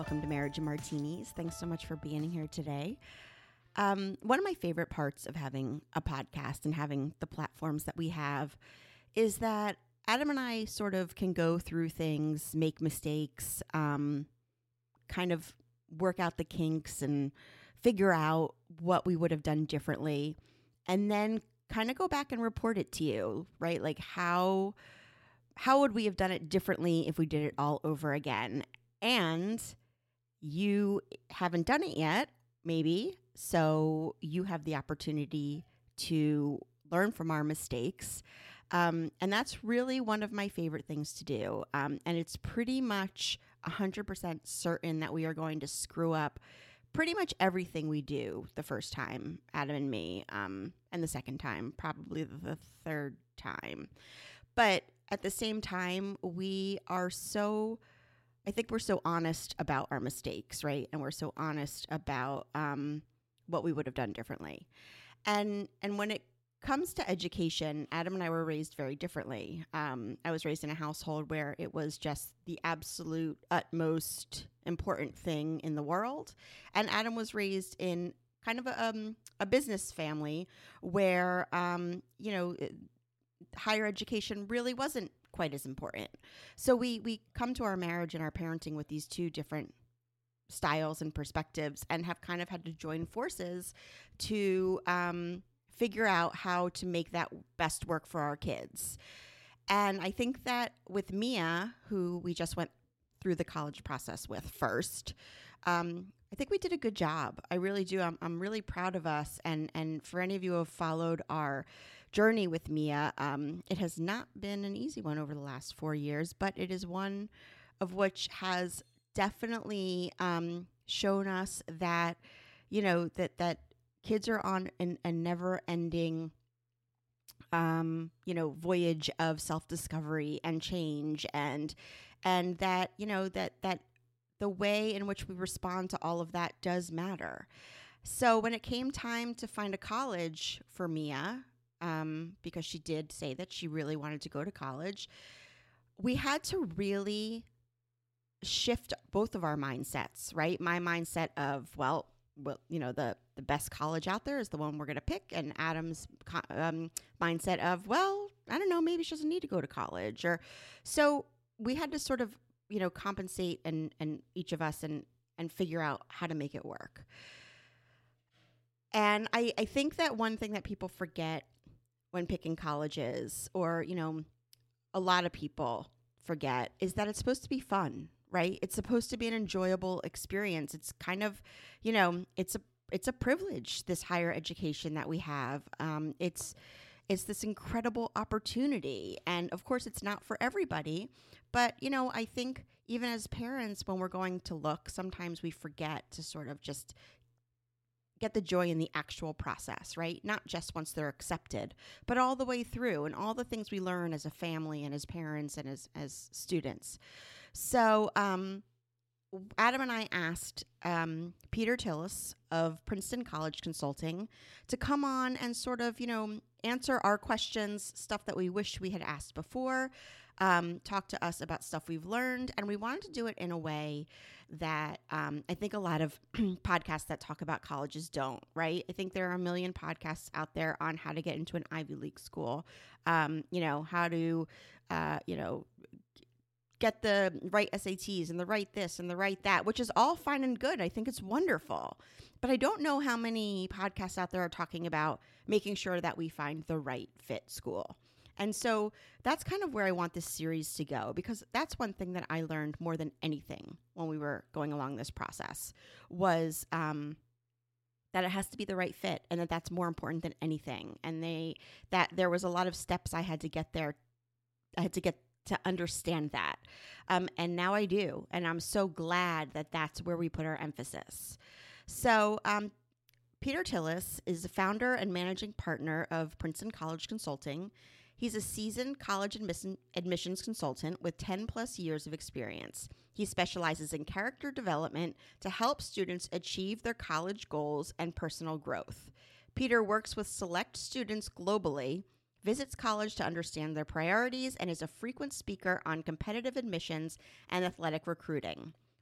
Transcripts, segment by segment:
Welcome to Marriage and Martinis. Thanks so much for being here today. One of my favorite parts of having a podcast and having the platforms that we have is that Adam and I sort of can go through things, make mistakes, kind of work out the kinks and figure out what we would have done differently, and then kind of go back and report it to you, right? Like how would we have done it differently if we did it all over again? And you haven't done it yet, maybe, so you have the opportunity to learn from our mistakes. And that's really one of my favorite things to do. And it's pretty much 100% certain that we are going to screw up pretty much everything we do the first time, Adam and me, and the second time, probably the third time. But at the same time, I think we're so honest about our mistakes, right? And we're so honest about what we would have done differently. And when it comes to education, Adam and I were raised very differently. I was raised in a household where it was just the absolute utmost important thing in the world. And Adam was raised in kind of a business family where, higher education really wasn't quite as important. So we come to our marriage and our parenting with these two different styles and perspectives, and have kind of had to join forces to figure out how to make that best work for our kids. And I think that with Mia, who we just went through the college process with first, I think we did a good job. I really do. I'm really proud of us. And for any of you who have followed our journey with Mia, it has not been an easy one over the last 4 years, but it is one of which has definitely shown us that, that kids are on a never-ending, voyage of self-discovery and change, and that, that the way in which we respond to all of that does matter. So when it came time to find a college for Mia, because she did say that she really wanted to go to college, we had to really shift both of our mindsets, right? My mindset of, the best college out there is the one we're going to pick. And Adam's mindset of, I don't know, maybe she doesn't need to go to college. So we had to sort of, compensate and each of us and figure out how to make it work. And I think that one thing that people forget when picking colleges, or, a lot of people forget, is that it's supposed to be fun, right? It's supposed to be an enjoyable experience. It's kind of, it's a privilege, this higher education that we have. It's this incredible opportunity. And of course, it's not for everybody. But, I think even as parents, when we're going to look, sometimes we forget to sort of just get the joy in the actual process, right? Not just once they're accepted, but all the way through, and all the things we learn as a family and as parents and as students. So Adam and I asked Peter Tillis of Princeton College Consulting to come on and sort of, answer our questions, stuff that we wish we had asked before, talk to us about stuff we've learned. And we wanted to do it in a way that I think a lot of podcasts that talk about colleges don't, right? I think there are a million podcasts out there on how to get into an Ivy League school, how to, get the right SATs and the right this and the right that, which is all fine and good. I think it's wonderful. But I don't know how many podcasts out there are talking about making sure that we find the right fit school. And so that's kind of where I want this series to go, because that's one thing that I learned more than anything when we were going along this process was that it has to be the right fit, and that's more important than anything. And that there was a lot of steps I had to get there. I had to get to understand that. And now I do. And I'm so glad that that's where we put our emphasis. So Peter Tillis is the founder and managing partner of Princeton College Consulting. He's a seasoned college admissions consultant with 10 plus years of experience. He specializes in character development to help students achieve their college goals and personal growth. Peter works with select students globally, visits college to understand their priorities, and is a frequent speaker on competitive admissions and athletic recruiting.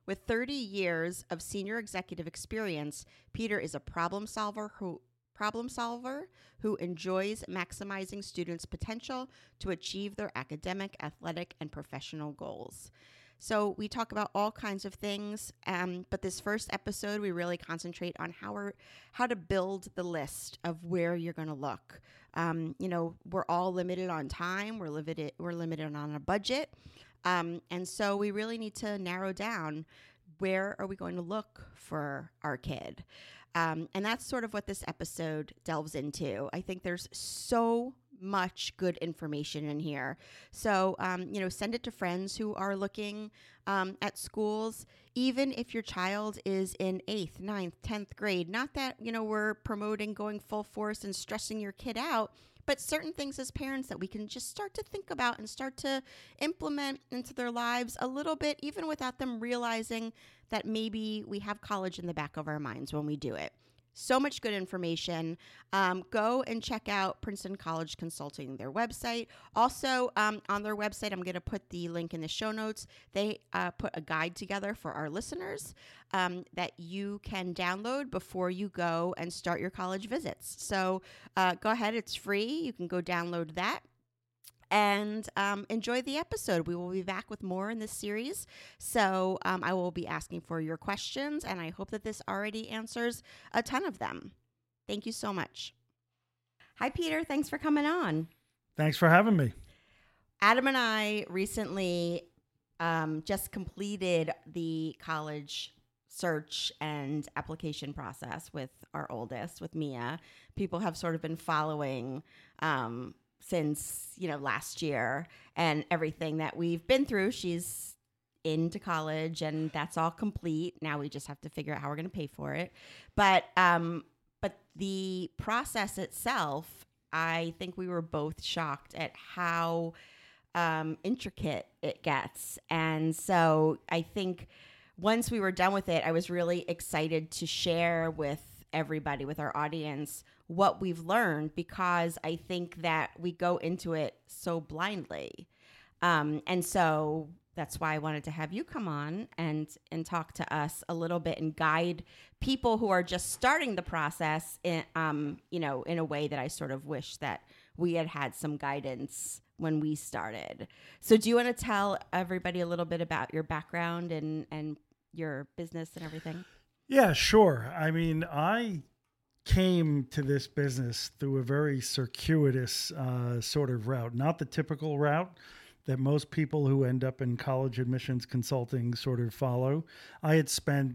With 30 years of senior executive experience, Peter is a problem solver who enjoys maximizing students' potential to achieve their academic, athletic, and professional goals. So we talk about all kinds of things, but this first episode, we really concentrate on how to build the list of where you're going to look. We're all limited on time. We're limited on a budget. And so we really need to narrow down where are we going to look for our kid. And that's sort of what this episode delves into. I think there's so much good information in here. So, send it to friends who are looking at schools, even if your child is in 8th, 9th, 10th grade. Not that, we're promoting going full force and stressing your kid out, but certain things as parents that we can just start to think about and start to implement into their lives a little bit, even without them realizing that maybe we have college in the back of our minds when we do it. So much good information. Go and check out Princeton College Consulting, their website. Also, on their website, I'm going to put the link in the show notes. They put a guide together for our listeners that you can download before you go and start your college visits. So go ahead. It's free. You can go download that. And enjoy the episode. We will be back with more in this series. So I will be asking for your questions, and I hope that this already answers a ton of them. Thank you so much. Hi, Peter. Thanks for coming on. Thanks for having me. Adam and I recently just completed the college search and application process with our oldest, with Mia. People have sort of been following since, last year and everything that we've been through. She's into college and that's all complete. Now we just have to figure out how we're going to pay for it. But the process itself, I think we were both shocked at how intricate it gets. And so I think once we were done with it, I was really excited to share with everybody, with our audience, what we've learned, because I think that we go into it so blindly. And so that's why I wanted to have you come on and talk to us a little bit and guide people who are just starting the process in a way that I sort of wish that we had some guidance when we started. So do you want to tell everybody a little bit about your background and your business and everything? Yeah, sure. I mean, I came to this business through a very circuitous sort of route, not the typical route that most people who end up in college admissions consulting sort of follow. I had spent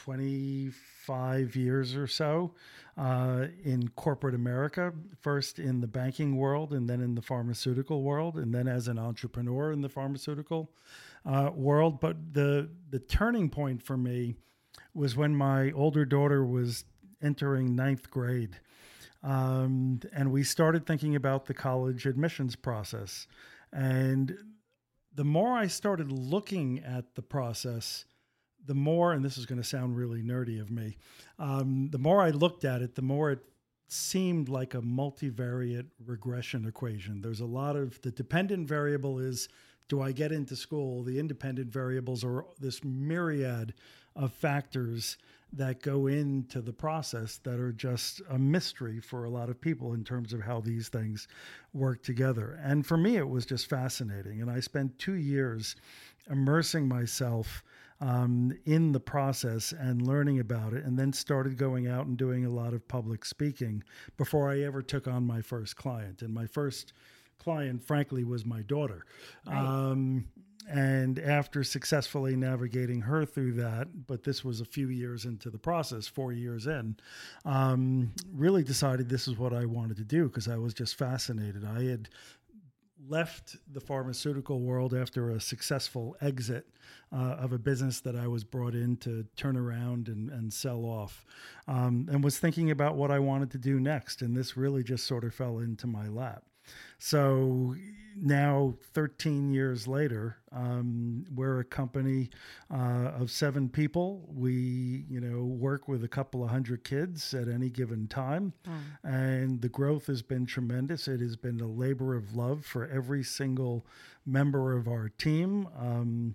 25 years or so in corporate America, first in the banking world and then in the pharmaceutical world, and then as an entrepreneur in the pharmaceutical world. But the turning point for me was when my older daughter was entering 9th grade. And we started thinking about the college admissions process. And the more I started looking at the process, the more, and this is going to sound really nerdy of me, the more I looked at it, the more it seemed like a multivariate regression equation. There's a lot of, the dependent variable is, do I get into school? The independent variables are this myriad of factors that go into the process that are just a mystery for a lot of people in terms of how these things work together. And for me, it was just fascinating. And I spent 2 years immersing myself in the process and learning about it, and then started going out and doing a lot of public speaking before I ever took on my first client. And my first client, frankly, was my daughter. Right. And after successfully navigating her through that, but this was a few years into the process, 4 years in, really decided this is what I wanted to do because I was just fascinated. I had left the pharmaceutical world after a successful exit of a business that I was brought in to turn around and sell off, and was thinking about what I wanted to do next. And this really just sort of fell into my lap. So now 13 years later, we're a company of 7 people. We, work with a couple of hundred kids at any given time. And the growth has been tremendous. It has been a labor of love for every single member of our team.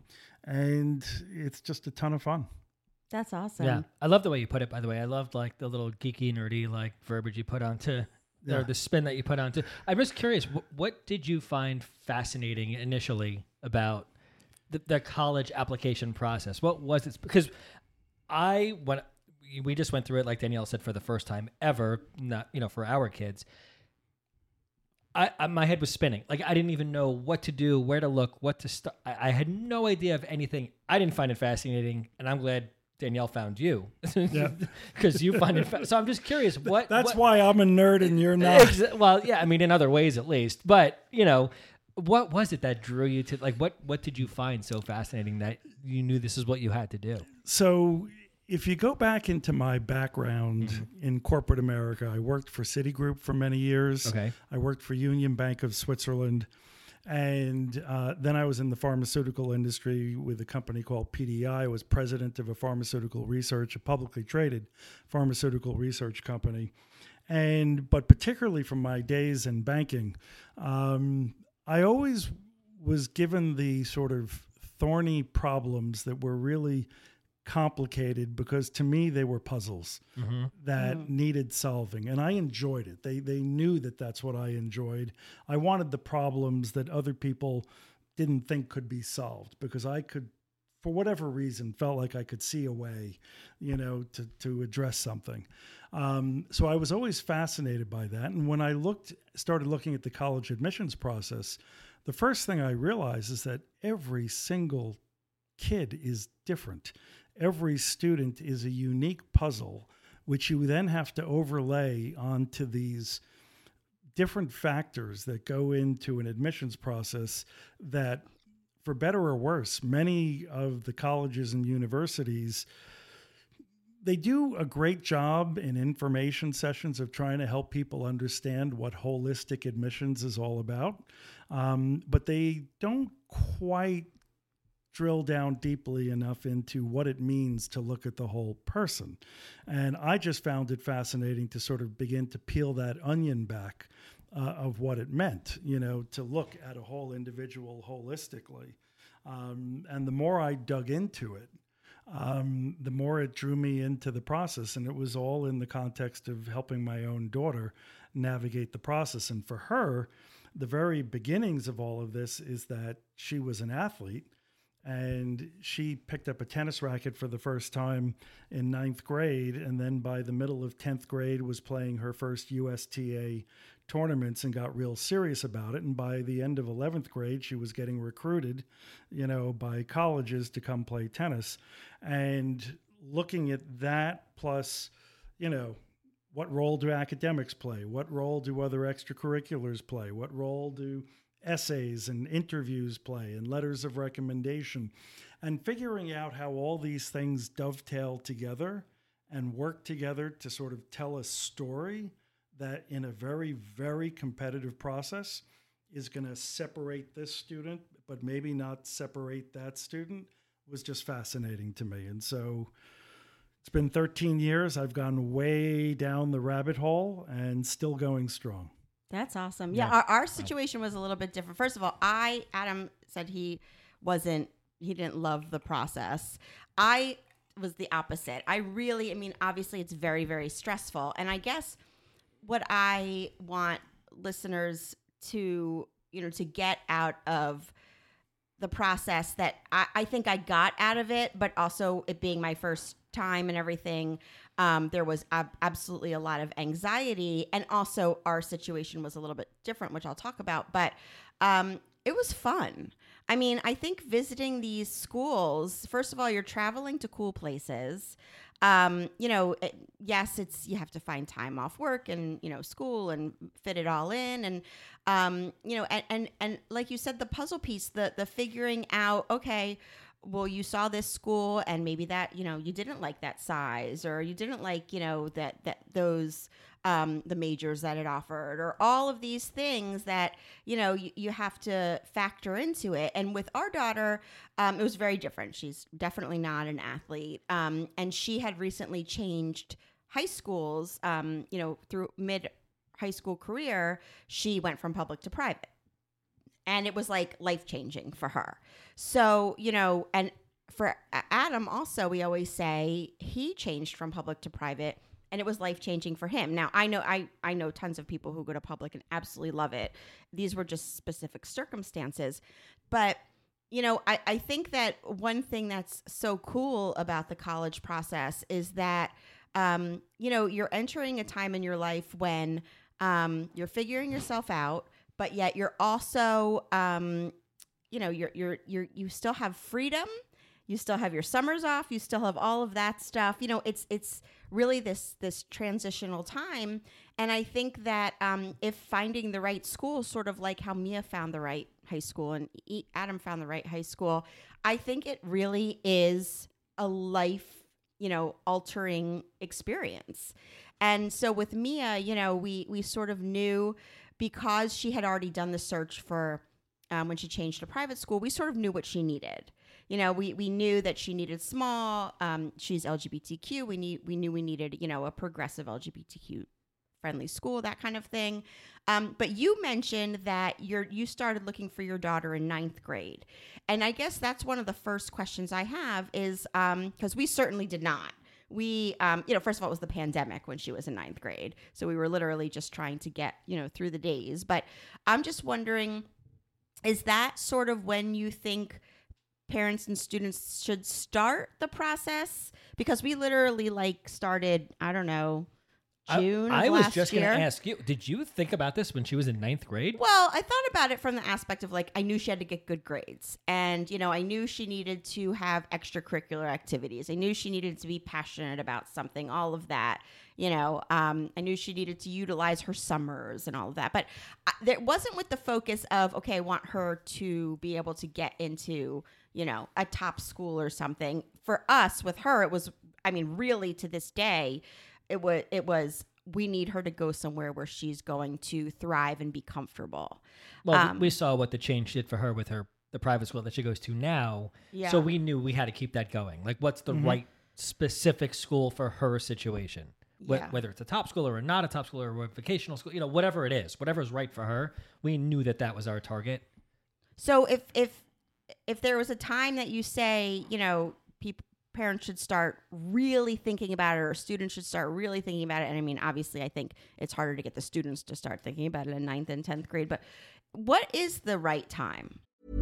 and it's just a ton of fun. That's awesome. Yeah, I love the way you put it. By the way, I loved like the little geeky, nerdy like verbiage you put onto, or the spin that you put onto. I'm just curious, what did you find fascinating initially about the college application process? What was it? Because when we just went through it, like Danielle said, for the first time ever, not for our kids. My head was spinning. Like I didn't even know what to do, where to look, what to start. I had no idea of anything. I didn't find it fascinating, and I'm glad Danielle found you because you find it. So I'm just curious. That's why I'm a nerd and you're not. Well, yeah, I mean, in other ways at least. But what was it that drew you to like? What did you find so fascinating that you knew this is what you had to do? So if you go back into my background in corporate America, I worked for Citigroup for many years. Okay. I worked for Union Bank of Switzerland. And then I was in the pharmaceutical industry with a company called PDI. I was president of a publicly traded pharmaceutical research company. But particularly from my days in banking, I always was given the sort of thorny problems that were really complicated because to me they were puzzles that needed solving, and I enjoyed it. They knew that that's what I enjoyed. I wanted the problems that other people didn't think could be solved because I could, for whatever reason, felt like I could see a way, to address something. So I was always fascinated by that. And when I started looking at the college admissions process, the first thing I realized is that every single kid is different. Every student is a unique puzzle, which you then have to overlay onto these different factors that go into an admissions process that, for better or worse, many of the colleges and universities, they do a great job in information sessions of trying to help people understand what holistic admissions is all about. But they don't quite drill down deeply enough into what it means to look at the whole person. And I just found it fascinating to sort of begin to peel that onion back of what it meant, to look at a whole individual holistically. And the more I dug into it, the more it drew me into the process. And it was all in the context of helping my own daughter navigate the process. And for her, the very beginnings of all of this is that she was an athlete. And she picked up a tennis racket for the first time in 9th grade. And then by the middle of 10th grade was playing her first USTA tournaments and got real serious about it. And by the end of 11th grade, she was getting recruited, by colleges to come play tennis. And looking at that plus, what role do academics play? What role do other extracurriculars play? What role do essays and interviews play and letters of recommendation, and figuring out how all these things dovetail together and work together to sort of tell a story that in a very, very competitive process is going to separate this student, but maybe not separate that student, was just fascinating to me. And so it's been 13 years. I've gone way down the rabbit hole and still going strong. That's awesome. Yeah, our situation was a little bit different. First of all, Adam said he didn't love the process. I was the opposite. Obviously it's very, very stressful. And I guess what I want listeners to get out of the process that I think I got out of it, but also it being my first time and everything, there was absolutely a lot of anxiety, and also our situation was a little bit different, which I'll talk about, but it was fun. I think visiting these schools, first of all, you're traveling to cool places. Yes, you have to find time off work and, school and fit it all in. And, and like you said, the puzzle piece, the figuring out, okay, well, you saw this school and maybe that, you didn't like that size, or you didn't like, those, the majors that it offered, or all of these things that, you have to factor into it. And with our daughter, it was very different. She's definitely not an athlete. And she had recently changed high schools, through mid high school career, she went from public to private. And it was like life-changing for her. So, and for Adam also, we always say he changed from public to private, and it was life-changing for him. Now, I know tons of people who go to public and absolutely love it. These were just specific circumstances. But, I think that one thing that's so cool about the college process is that, you're entering a time in your life when you're figuring yourself out, but yet you're also, you still have freedom. You still have your summers off. You still have all of that stuff. It's really this transitional time. And I think that if finding the right school, sort of like how Mia found the right high school and Adam found the right high school, I think it really is a life, altering experience. And so with Mia, we sort of knew, because she had already done the search for when she changed to private school, we sort of knew what she needed. We knew that she needed small. She's LGBTQ. We knew we needed, a progressive LGBTQ friendly school, that kind of thing. But you mentioned that you started looking for your daughter in 9th grade. And I guess that's one of the first questions I have is, because we certainly did not. We, first of all, it was the pandemic when she was in 9th grade. So we were literally just trying to get, through the days. But I'm just wondering, is that sort of when you think parents and students should start the process? Because we literally started, I don't know, June I of was last just going year. to ask you, did you think about this when she was in 9th grade? Well, I thought about it from the aspect of I knew she had to get good grades, and I knew she needed to have extracurricular activities. I knew she needed to be passionate about something, all of that. I knew she needed to utilize her summers and all of that, but it wasn't with the focus of, okay, I want her to be able to get into, a top school or something. For us, with her, it was, really to this day, it was we need her to go somewhere where she's going to thrive and be comfortable. Well, we saw what the change did for her with the private school that she goes to now. Yeah. So we knew we had to keep that going. What's the right specific school for her situation? Yeah. Whether it's a top school or not a top school or a vocational school, whatever it is, whatever's right for her, we knew that was our target. So if there was a time that you say, parents should start really thinking about it, or students should start really thinking about it. And obviously, I think it's harder to get the students to start thinking about it in 9th and 10th grade. But what is the right time?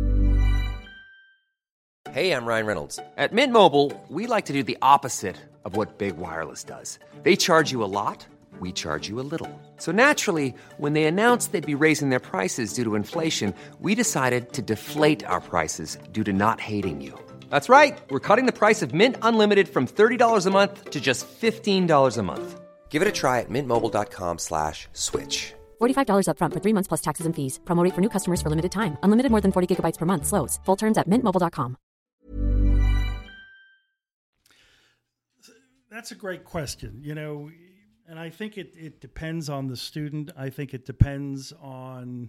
Hey, I'm Ryan Reynolds. At Mint Mobile, we like to do the opposite of what Big Wireless does. They charge you a lot. We charge you a little. So naturally, when they announced they'd be raising their prices due to inflation, we decided to deflate our prices due to not hating you. That's right. We're cutting the price of Mint Unlimited from $30 a month to just $15 a month. Give it a try at mintmobile.com/switch. $45 up front for 3 months plus taxes and fees. Promo rate for new customers for limited time. Unlimited more than 40 gigabytes per month. Slows full terms at mintmobile.com. That's a great question, and I think it depends on the student. I think it depends on,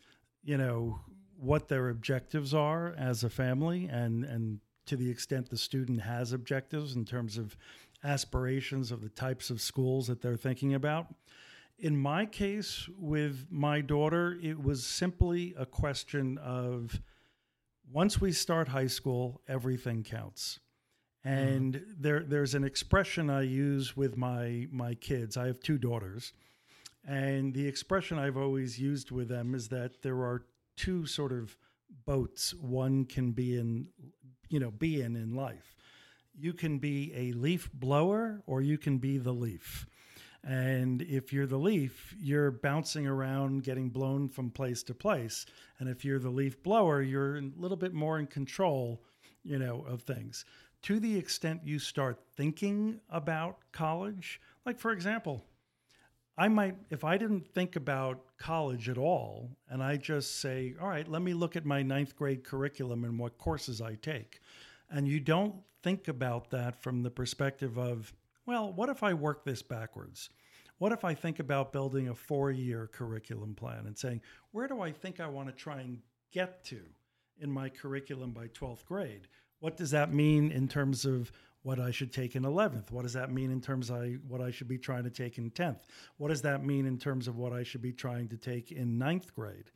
what their objectives are as a family, and to the extent the student has objectives in terms of aspirations of the types of schools that they're thinking about. In my case with my daughter, it was simply a question of, once we start high school, everything counts. And there's an expression I use with my kids. I have 2 daughters. And the expression I've always used with them is that there are 2 sort of boats one can be in life. You can be a leaf blower, or you can be the leaf. And if you're the leaf, you're bouncing around, getting blown from place to place. And if you're the leaf blower, you're a little bit more in control, of things. To the extent you start thinking about college, for example, if I didn't think about college at all, and I just say, all right, let me look at my 9th grade curriculum and what courses I take. And you don't think about that from the perspective of, well, what if I work this backwards? What if I think about building a 4-year curriculum plan and saying, where do I think I want to try and get to in my curriculum by 12th grade? What does that mean in terms of what I should take in 11th? What does that mean in terms of what I should be trying to take in 10th? What does that mean in terms of what I should be trying to take in 9th grade?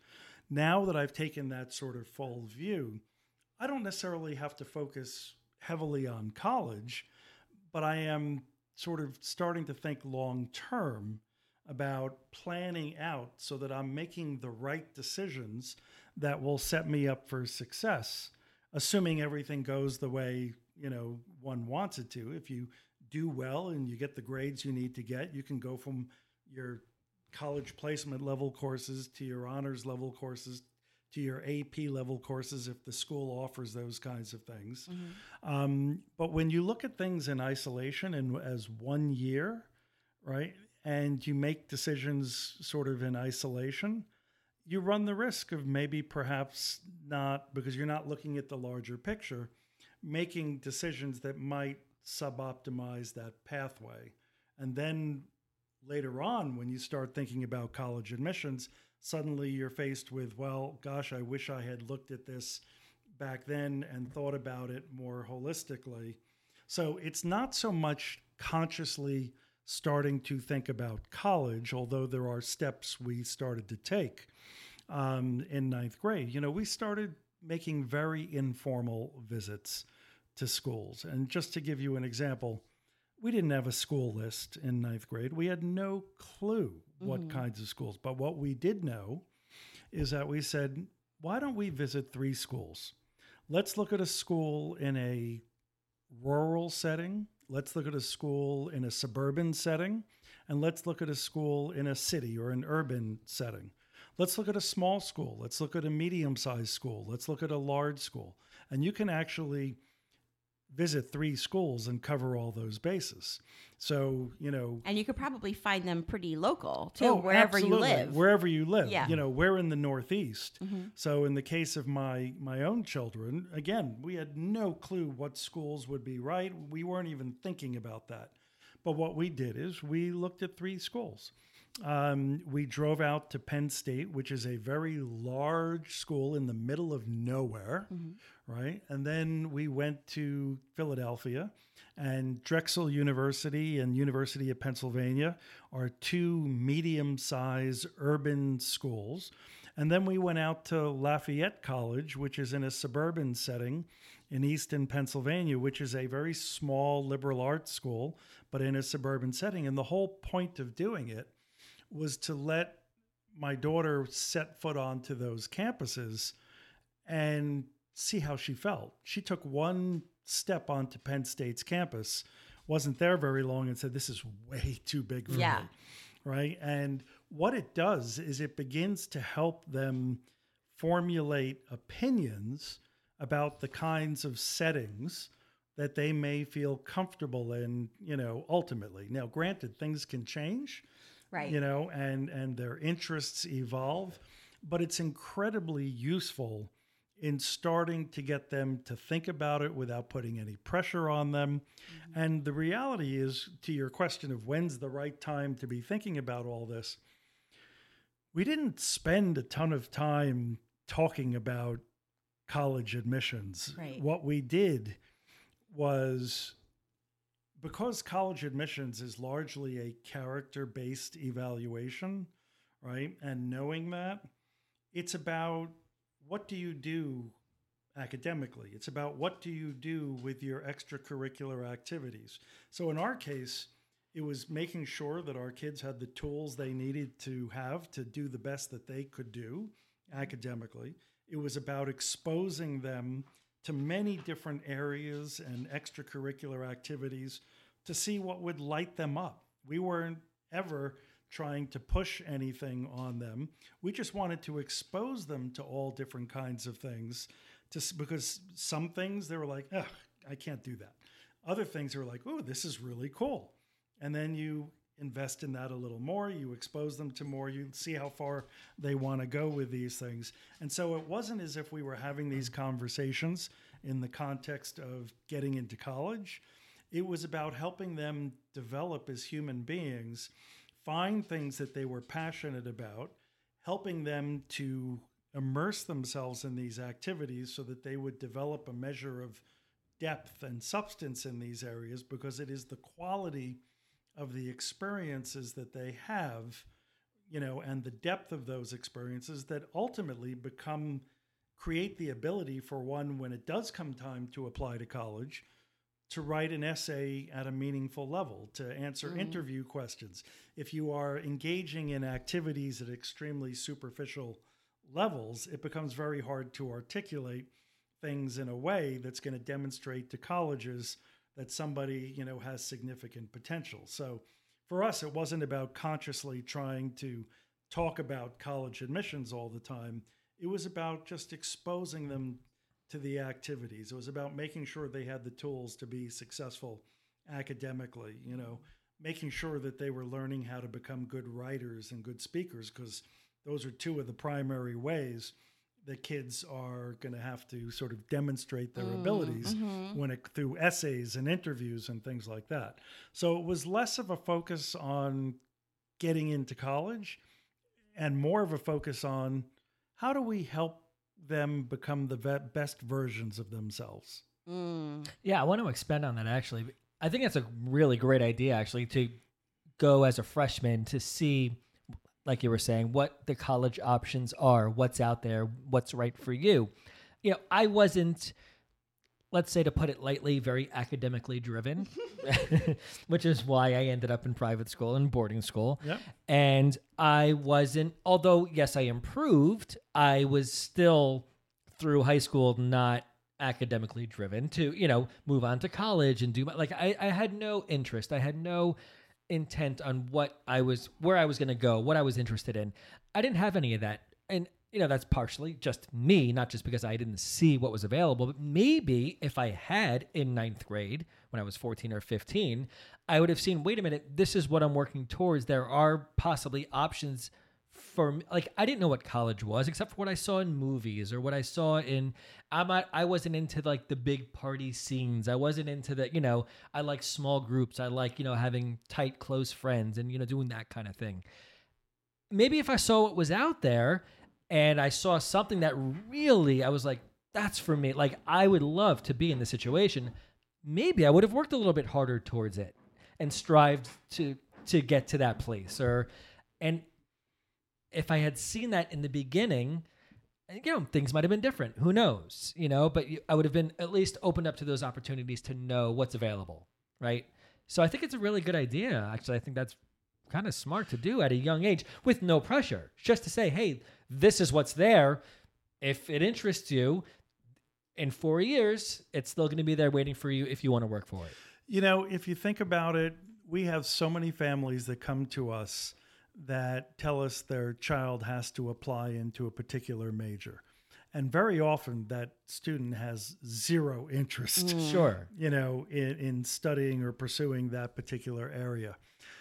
Now that I've taken that sort of full view, I don't necessarily have to focus heavily on college, but I am sort of starting to think long term about planning out so that I'm making the right decisions that will set me up for success, assuming everything goes the way, one wants it to. If you do well and you get the grades you need to get, you can go from your college placement level courses to your honors level courses to your AP level courses if the school offers those kinds of things. But when you look at things in isolation and as 1 year, right, and you make decisions sort of in isolation, you run the risk of maybe perhaps not, because you're not looking at the larger picture, making decisions that might suboptimize that pathway. And then later on, when you start thinking about college admissions, suddenly you're faced with, well, gosh, I wish I had looked at this back then and thought about it more holistically. So it's not so much consciously starting to think about college, although there are steps we started to take in ninth grade. We started making very informal visits to schools. And just to give you an example, we didn't have a school list in ninth grade. We had no clue what kinds of schools. But what we did know is that we said, why don't we visit 3 schools? Let's look at a school in a rural setting. Let's look at a school in a suburban setting. And let's look at a school in a city or an urban setting. Let's look at a small school. Let's look at a medium-sized school. Let's look at a large school. And you can actually visit 3 schools and cover all those bases. So, And you could probably find them pretty local too, wherever absolutely. you live. Wherever you live. Yeah. We're in the Northeast. So in the case of my own children, again, we had no clue what schools would be right. We weren't even thinking about that. But what we did is we looked at 3 schools. We drove out to Penn State, which is a very large school in the middle of nowhere, right? And then we went to Philadelphia, and Drexel University and University of Pennsylvania are 2 medium-sized urban schools. And then we went out to Lafayette College, which is in a suburban setting in Easton, Pennsylvania, which is a very small liberal arts school, but in a suburban setting. And the whole point of doing it was to let my daughter set foot onto those campuses and see how she felt. She took one step onto Penn State's campus, wasn't there very long, and said, this is way too big for me, right? And what it does is it begins to help them formulate opinions about the kinds of settings that they may feel comfortable in, ultimately. Now, granted, things can change, right? And their interests evolve, but it's incredibly useful in starting to get them to think about it without putting any pressure on them. And the reality is, to your question of when's the right time to be thinking about all this, we didn't spend a ton of time talking about college admissions. Right. What we did was, because college admissions is largely a character-based evaluation, right? And knowing that, it's about what do you do academically? It's about what do you do with your extracurricular activities? So in our case, it was making sure that our kids had the tools they needed to have to do the best that they could do academically. It was about exposing them to many different areas and extracurricular activities to see what would light them up. We weren't ever trying to push anything on them. We just wanted to expose them to all different kinds of things, because some things they were like, ugh, I can't do that. Other things they were like, oh, this is really cool. And then you invest in that a little more, you expose them to more, you see how far they want to go with these things. And so it wasn't as if we were having these conversations in the context of getting into college. It was about helping them develop as human beings, find things that they were passionate about, helping them to immerse themselves in these activities so that they would develop a measure of depth and substance in these areas, because it is the quality of the experiences that they have, and the depth of those experiences that ultimately create the ability for one, when it does come time to apply to college, to write an essay at a meaningful level, to answer interview questions. If you are engaging in activities at extremely superficial levels, it becomes very hard to articulate things in a way that's going to demonstrate to colleges that somebody, has significant potential. So for us, it wasn't about consciously trying to talk about college admissions all the time. It was about just exposing them to the activities. It was about making sure they had the tools to be successful academically, making sure that they were learning how to become good writers and good speakers, because those are two of the primary ways that kids are going to have to sort of demonstrate their abilities through essays and interviews and things like that. So it was less of a focus on getting into college and more of a focus on how do we help them become the best versions of themselves. Yeah, I want to expand on that, actually. I think that's a really great idea, actually, to go as a freshman to see, like you were saying, what the college options are, what's out there, what's right for you. I wasn't, let's say, to put it lightly, very academically driven, which is why I ended up in private school and boarding school. Yep. And I wasn't, although, yes, I improved, I was still, through high school, not academically driven to, move on to college and I had no interest. I had no intent on where I was going to go, what I was interested in. I didn't have any of that. And that's partially just me, not just because I didn't see what was available, but maybe if I had in ninth grade when I was 14 or 15, I would have seen, wait a minute, this is what I'm working towards. There are possibly options for me. Like, I didn't know what college was except for what I saw in movies or what I saw in, I wasn't into like the big party scenes. I wasn't into the, I like small groups. I like, having tight, close friends and, doing that kind of thing. Maybe if I saw what was out there, and I saw something that really, I was like, that's for me. Like, I would love to be in this situation. Maybe I would have worked a little bit harder towards it and strived to get to that place. And if I had seen that in the beginning, things might have been different. Who knows? But I would have been at least opened up to those opportunities to know what's available, right? So I think it's a really good idea. Actually, I think that's kind of smart to do at a young age with no pressure. Just to say, hey, this is what's there. If it interests you, in 4 years, it's still going to be there waiting for you if you want to work for it. If you think about it, we have so many families that come to us that tell us their child has to apply into a particular major. And very often that student has zero interest, Sure, in studying or pursuing that particular area.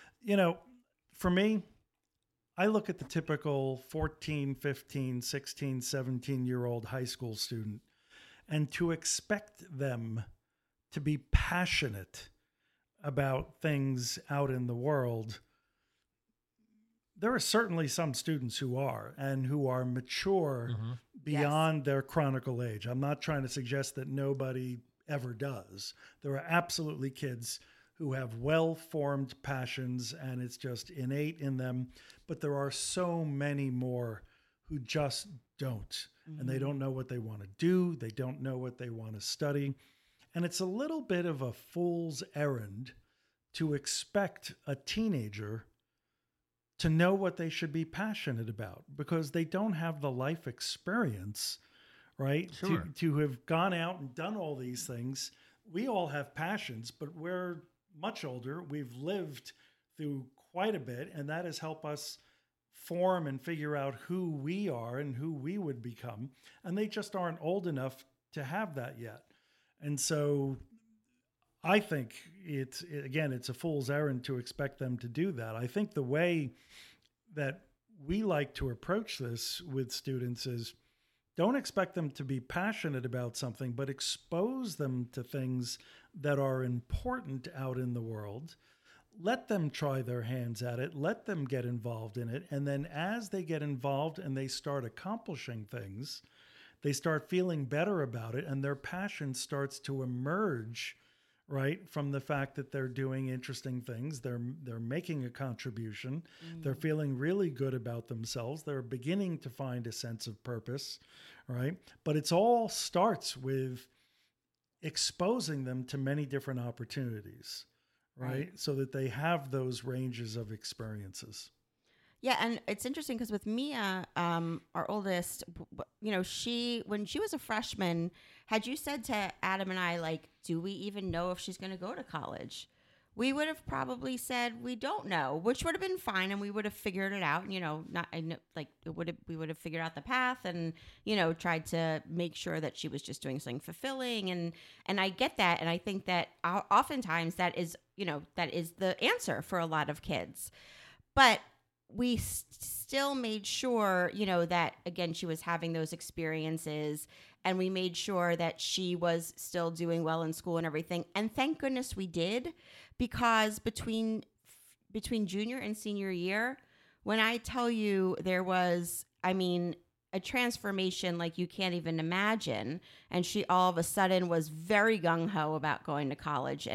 For me, I look at the typical 14, 15, 16, 17-year-old high school student, and to expect them to be passionate about things out in the world, there are certainly some students who are, and who are mature beyond their chronicle age. I'm not trying to suggest that nobody ever does. There are absolutely kids who have well-formed passions and it's just innate in them. But there are so many more who just don't. And they don't know what they want to do. They don't know what they want to study. And it's a little bit of a fool's errand to expect a teenager to know what they should be passionate about, because they don't have the life experience, right? Sure. To have gone out and done all these things. We all have passions, but we're much older. We've lived through quite a bit, and that has helped us form and figure out who we are and who we would become. And they just aren't old enough to have that yet. And so I think it's a fool's errand to expect them to do that. I think the way that we like to approach this with students is, don't expect them to be passionate about something, but expose them to things that are important out in the world. Let them try their hands at it. Let them get involved in it. And then as they get involved and they start accomplishing things, they start feeling better about it, and their passion starts to emerge, right? From the fact that they're doing interesting things, they're making a contribution, they're feeling really good about themselves, they're beginning to find a sense of purpose, right? But it's all starts with exposing them to many different opportunities, right? So that they have those ranges of experiences. Yeah, and it's interesting because with Mia, our oldest, when she was a freshman, had you said to Adam and I, like, do we even know if she's going to go to college? We would have probably said we don't know, which would have been fine, and we would have figured it out. We would have figured out the path, and tried to make sure that she was just doing something fulfilling. And I get that, and I think that oftentimes that is the answer for a lot of kids, but we still made sure, that, again, she was having those experiences, and we made sure that she was still doing well in school and everything. And thank goodness we did, because between junior and senior year, when I tell you there was, a transformation like you can't even imagine. And she all of a sudden was very gung-ho about going to college,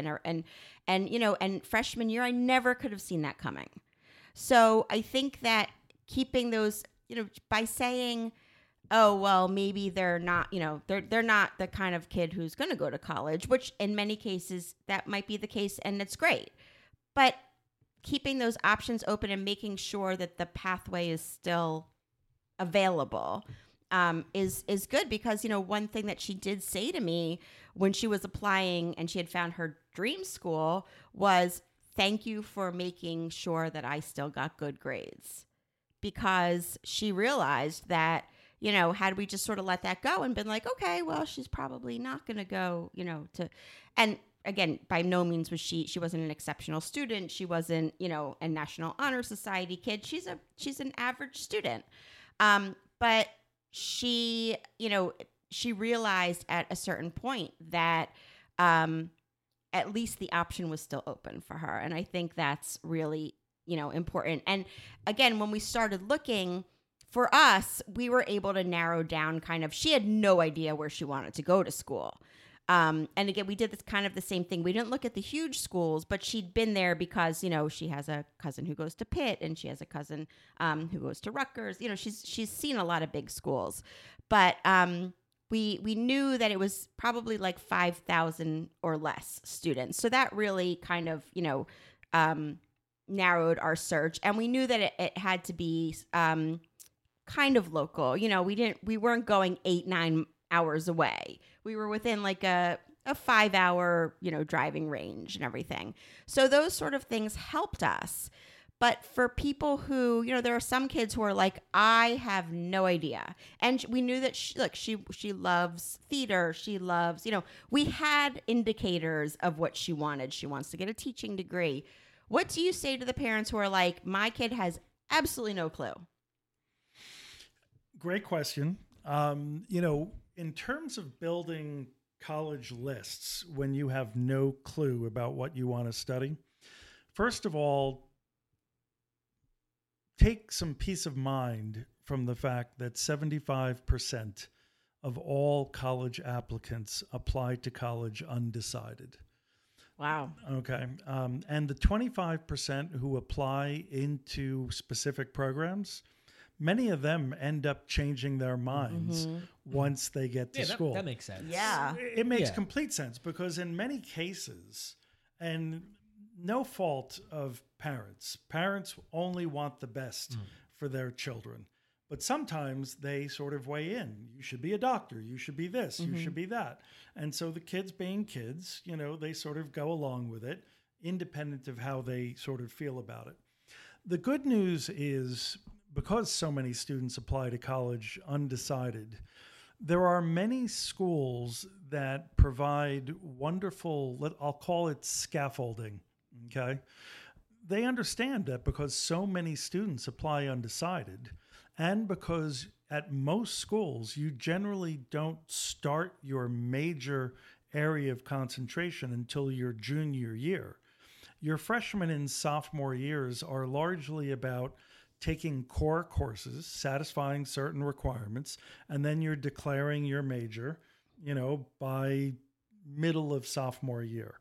and freshman year, I never could have seen that coming. So I think that keeping those, by saying, oh, well, maybe they're not, they're not the kind of kid who's going to go to college, which in many cases that might be the case, and it's great. But keeping those options open and making sure that the pathway is still available is good, because, one thing that she did say to me when she was applying and she had found her dream school was, thank you for making sure that I still got good grades, because she realized that, had we just sort of let that go and been like, okay, well, she's probably not going to go, and again, by no means was she wasn't an exceptional student. She wasn't, a National Honor Society kid. She's an average student. But she realized at a certain point that, at least the option was still open for her. And I think that's really, important. And again, when we started looking, for us, we were able to narrow down she had no idea where she wanted to go to school. And again, we did this kind of the same thing. We didn't look at the huge schools, but she'd been there because, she has a cousin who goes to Pitt, and she has a cousin who goes to Rutgers. She's seen a lot of big schools, but we knew that it was probably like 5,000 or less students. So that really kind of, narrowed our search. And we knew that it had to be kind of local. We weren't going 8-9 hours away. We were within like a 5-hour, driving range and everything. So those sort of things helped us. But for people who, there are some kids who are like, I have no idea. And we knew that she loves theater. She loves, we had indicators of what she wanted. She wants to get a teaching degree. What do you say to the parents who are like, my kid has absolutely no clue? Great question. In terms of building college lists when you have no clue about what you want to study, first of all, take some peace of mind from the fact that 75% of all college applicants apply to college undecided. Wow. Okay. And the 25% who apply into specific programs, many of them end up changing their minds once they get to school. That makes sense. Yeah. It makes complete sense, because in many cases, and no fault of parents only want the best for their children. But sometimes they sort of weigh in. You should be a doctor. You should be this. You should be that. And so the kids being kids, they sort of go along with it, independent of how they sort of feel about it. The good news is, because so many students apply to college undecided, there are many schools that provide wonderful, I'll call it scaffolding, okay? They understand that because so many students apply undecided, and because at most schools, you generally don't start your major area of concentration until your junior year. Your freshman and sophomore years are largely about taking core courses, satisfying certain requirements, and then you're declaring your major, by middle of sophomore year.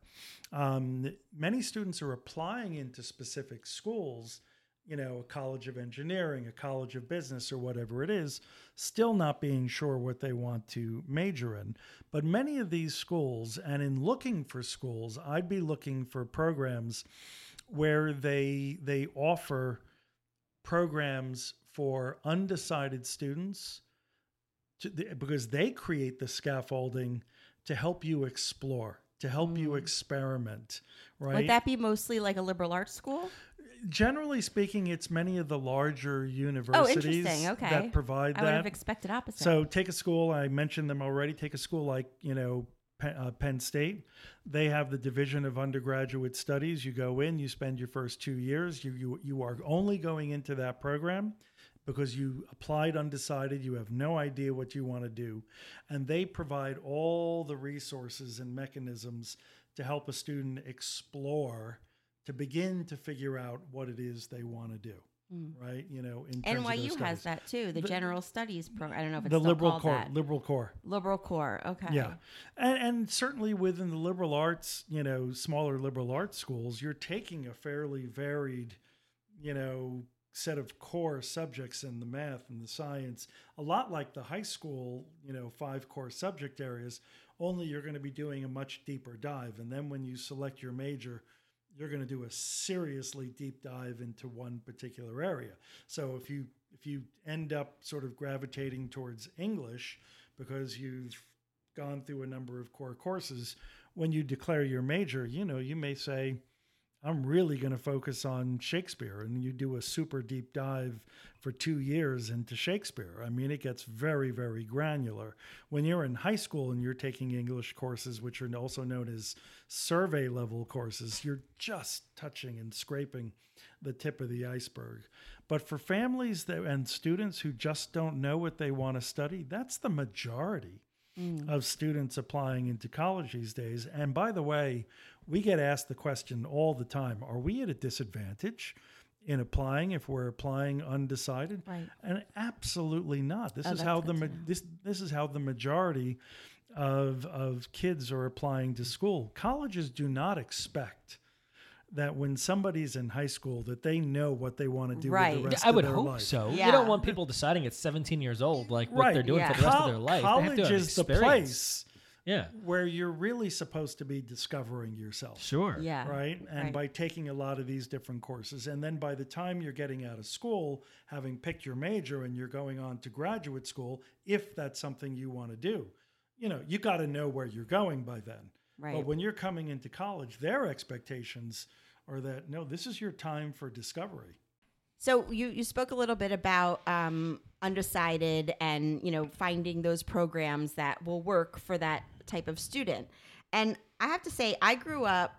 Many students are applying into specific schools, a college of engineering, a college of business, or whatever it is, still not being sure what they want to major in. But many of these schools, and in looking for schools, I'd be looking for programs where they offer programs for undecided students because they create the scaffolding to help you explore, to help you experiment, right? Would that be mostly like a liberal arts school? Generally speaking, it's many of the larger universities Okay. that provide that. I would have expected opposite. So take a school, I mentioned them already, take a school like, Penn State. They have the Division of Undergraduate Studies. You go in, you spend your first 2 years. You are only going into that program because you applied undecided. You have no idea what you want to do. And they provide all the resources and mechanisms to help a student explore, to begin to figure out what it is they want to do. Right, in terms of their NYU studies. has that too. The general studies program. I don't know if it's The still liberal called core, that. Liberal core. Okay. Yeah, and certainly within the liberal arts, smaller liberal arts schools, you're taking a fairly varied, set of core subjects in the math and the science, a lot like the high school, 5 core subject areas. Only you're going to be doing a much deeper dive, and then when you select your major, you're going to do a seriously deep dive into one particular area. So if you end up sort of gravitating towards English because you've gone through a number of core courses, when you declare your major, you may say, I'm really going to focus on Shakespeare, and you do a super deep dive for 2 years into Shakespeare. I mean, it gets very, very granular. When you're in high school and you're taking English courses, which are also known as survey level courses, you're just touching and scraping the tip of the iceberg. But for families and students who just don't know what they want to study, that's the majority of students applying into college these days. And by the way, we get asked the question all the time, are we at a disadvantage in applying if we're applying undecided? Right. And absolutely not. This is that's how good this is how the majority of kids are applying to school. Colleges do not expect that when somebody's in high school that they know what they want to do with the rest I would of their hope life. so. Yeah. You don't want people deciding at 17 years old what they're doing Yeah. for the rest of their life. They have College to have is the experience. place Yeah, where you're really supposed to be discovering yourself. sure. Yeah. Right. And Right. by taking a lot of these different courses. And then by the time you're getting out of school, having picked your major and you're going on to graduate school, if that's something you want to do, you got to know where you're going by then. Right. But when you're coming into college, their expectations are that, no, this is your time for discovery. So you spoke a little bit about undecided and, finding those programs that will work for that type of student. And I have to say, I grew up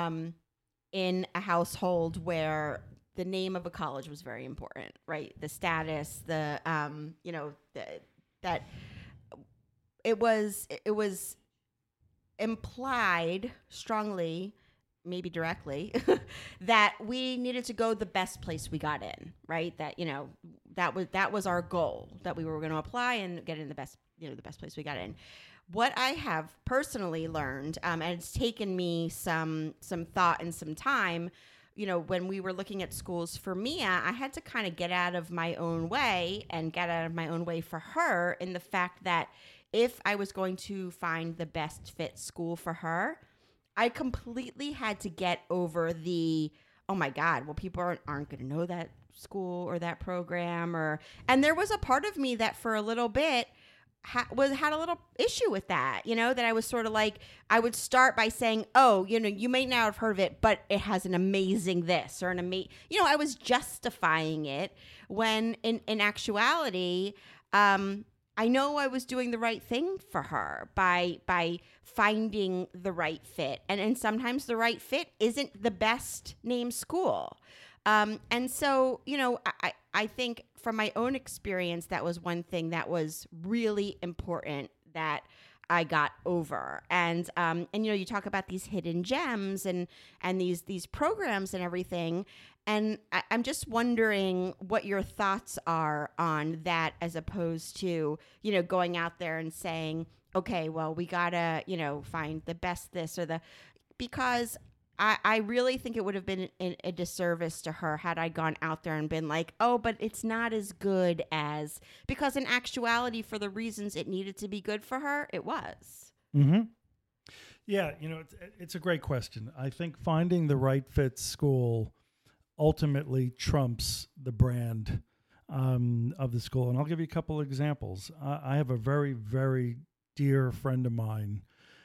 in a household where the name of a college was very important, right? The status, that it was implied strongly, maybe directly, that we needed to go the best place we got in, right? That, that was our goal, that we were going to apply and get in the best place we got in. What I have personally learned, and it's taken me some thought and some time, when we were looking at schools for Mia, I had to kind of get out of my own way and get out of my own way for her, in the fact that if I was going to find the best fit school for her, I completely had to get over the, oh my God, well, people aren't going to know that school or that program, and there was a part of me that for a little bit had a little issue with that, that I was sort of like, I would start by saying, oh, you may not have heard of it, but it has an amazing this or an amazing, I was justifying it when in actuality, I know I was doing the right thing for her by finding the right fit. And sometimes the right fit isn't the best named school. And so, I think from my own experience, that was one thing that was really important that I got over. And you talk about these hidden gems and these programs and everything. And I'm just wondering what your thoughts are on that, as opposed to, going out there and saying, okay, well, we gotta, find the best this or because I really think it would have been a disservice to her had I gone out there and been like, oh, but it's not as good as, because in actuality, for the reasons it needed to be good for her, it was. Mm-hmm. Yeah, it's a great question. I think finding the right fit school ultimately trumps the brand of the school. And I'll give you a couple examples. I have a very, very dear friend of mine,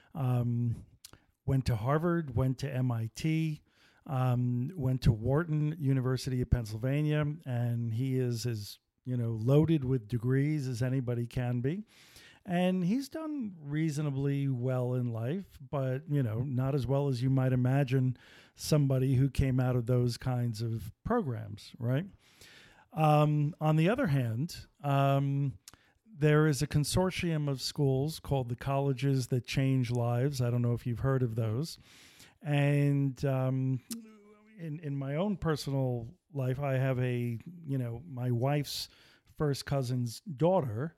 went to Harvard, went to MIT, went to Wharton, University of Pennsylvania, and he is as loaded with degrees as anybody can be. And he's done reasonably well in life, but, not as well as you might imagine somebody who came out of those kinds of programs, right? On the other hand, there is a consortium of schools called the Colleges That Change Lives. I don't know if you've heard of those. And in my own personal life, I have my wife's first cousin's daughter.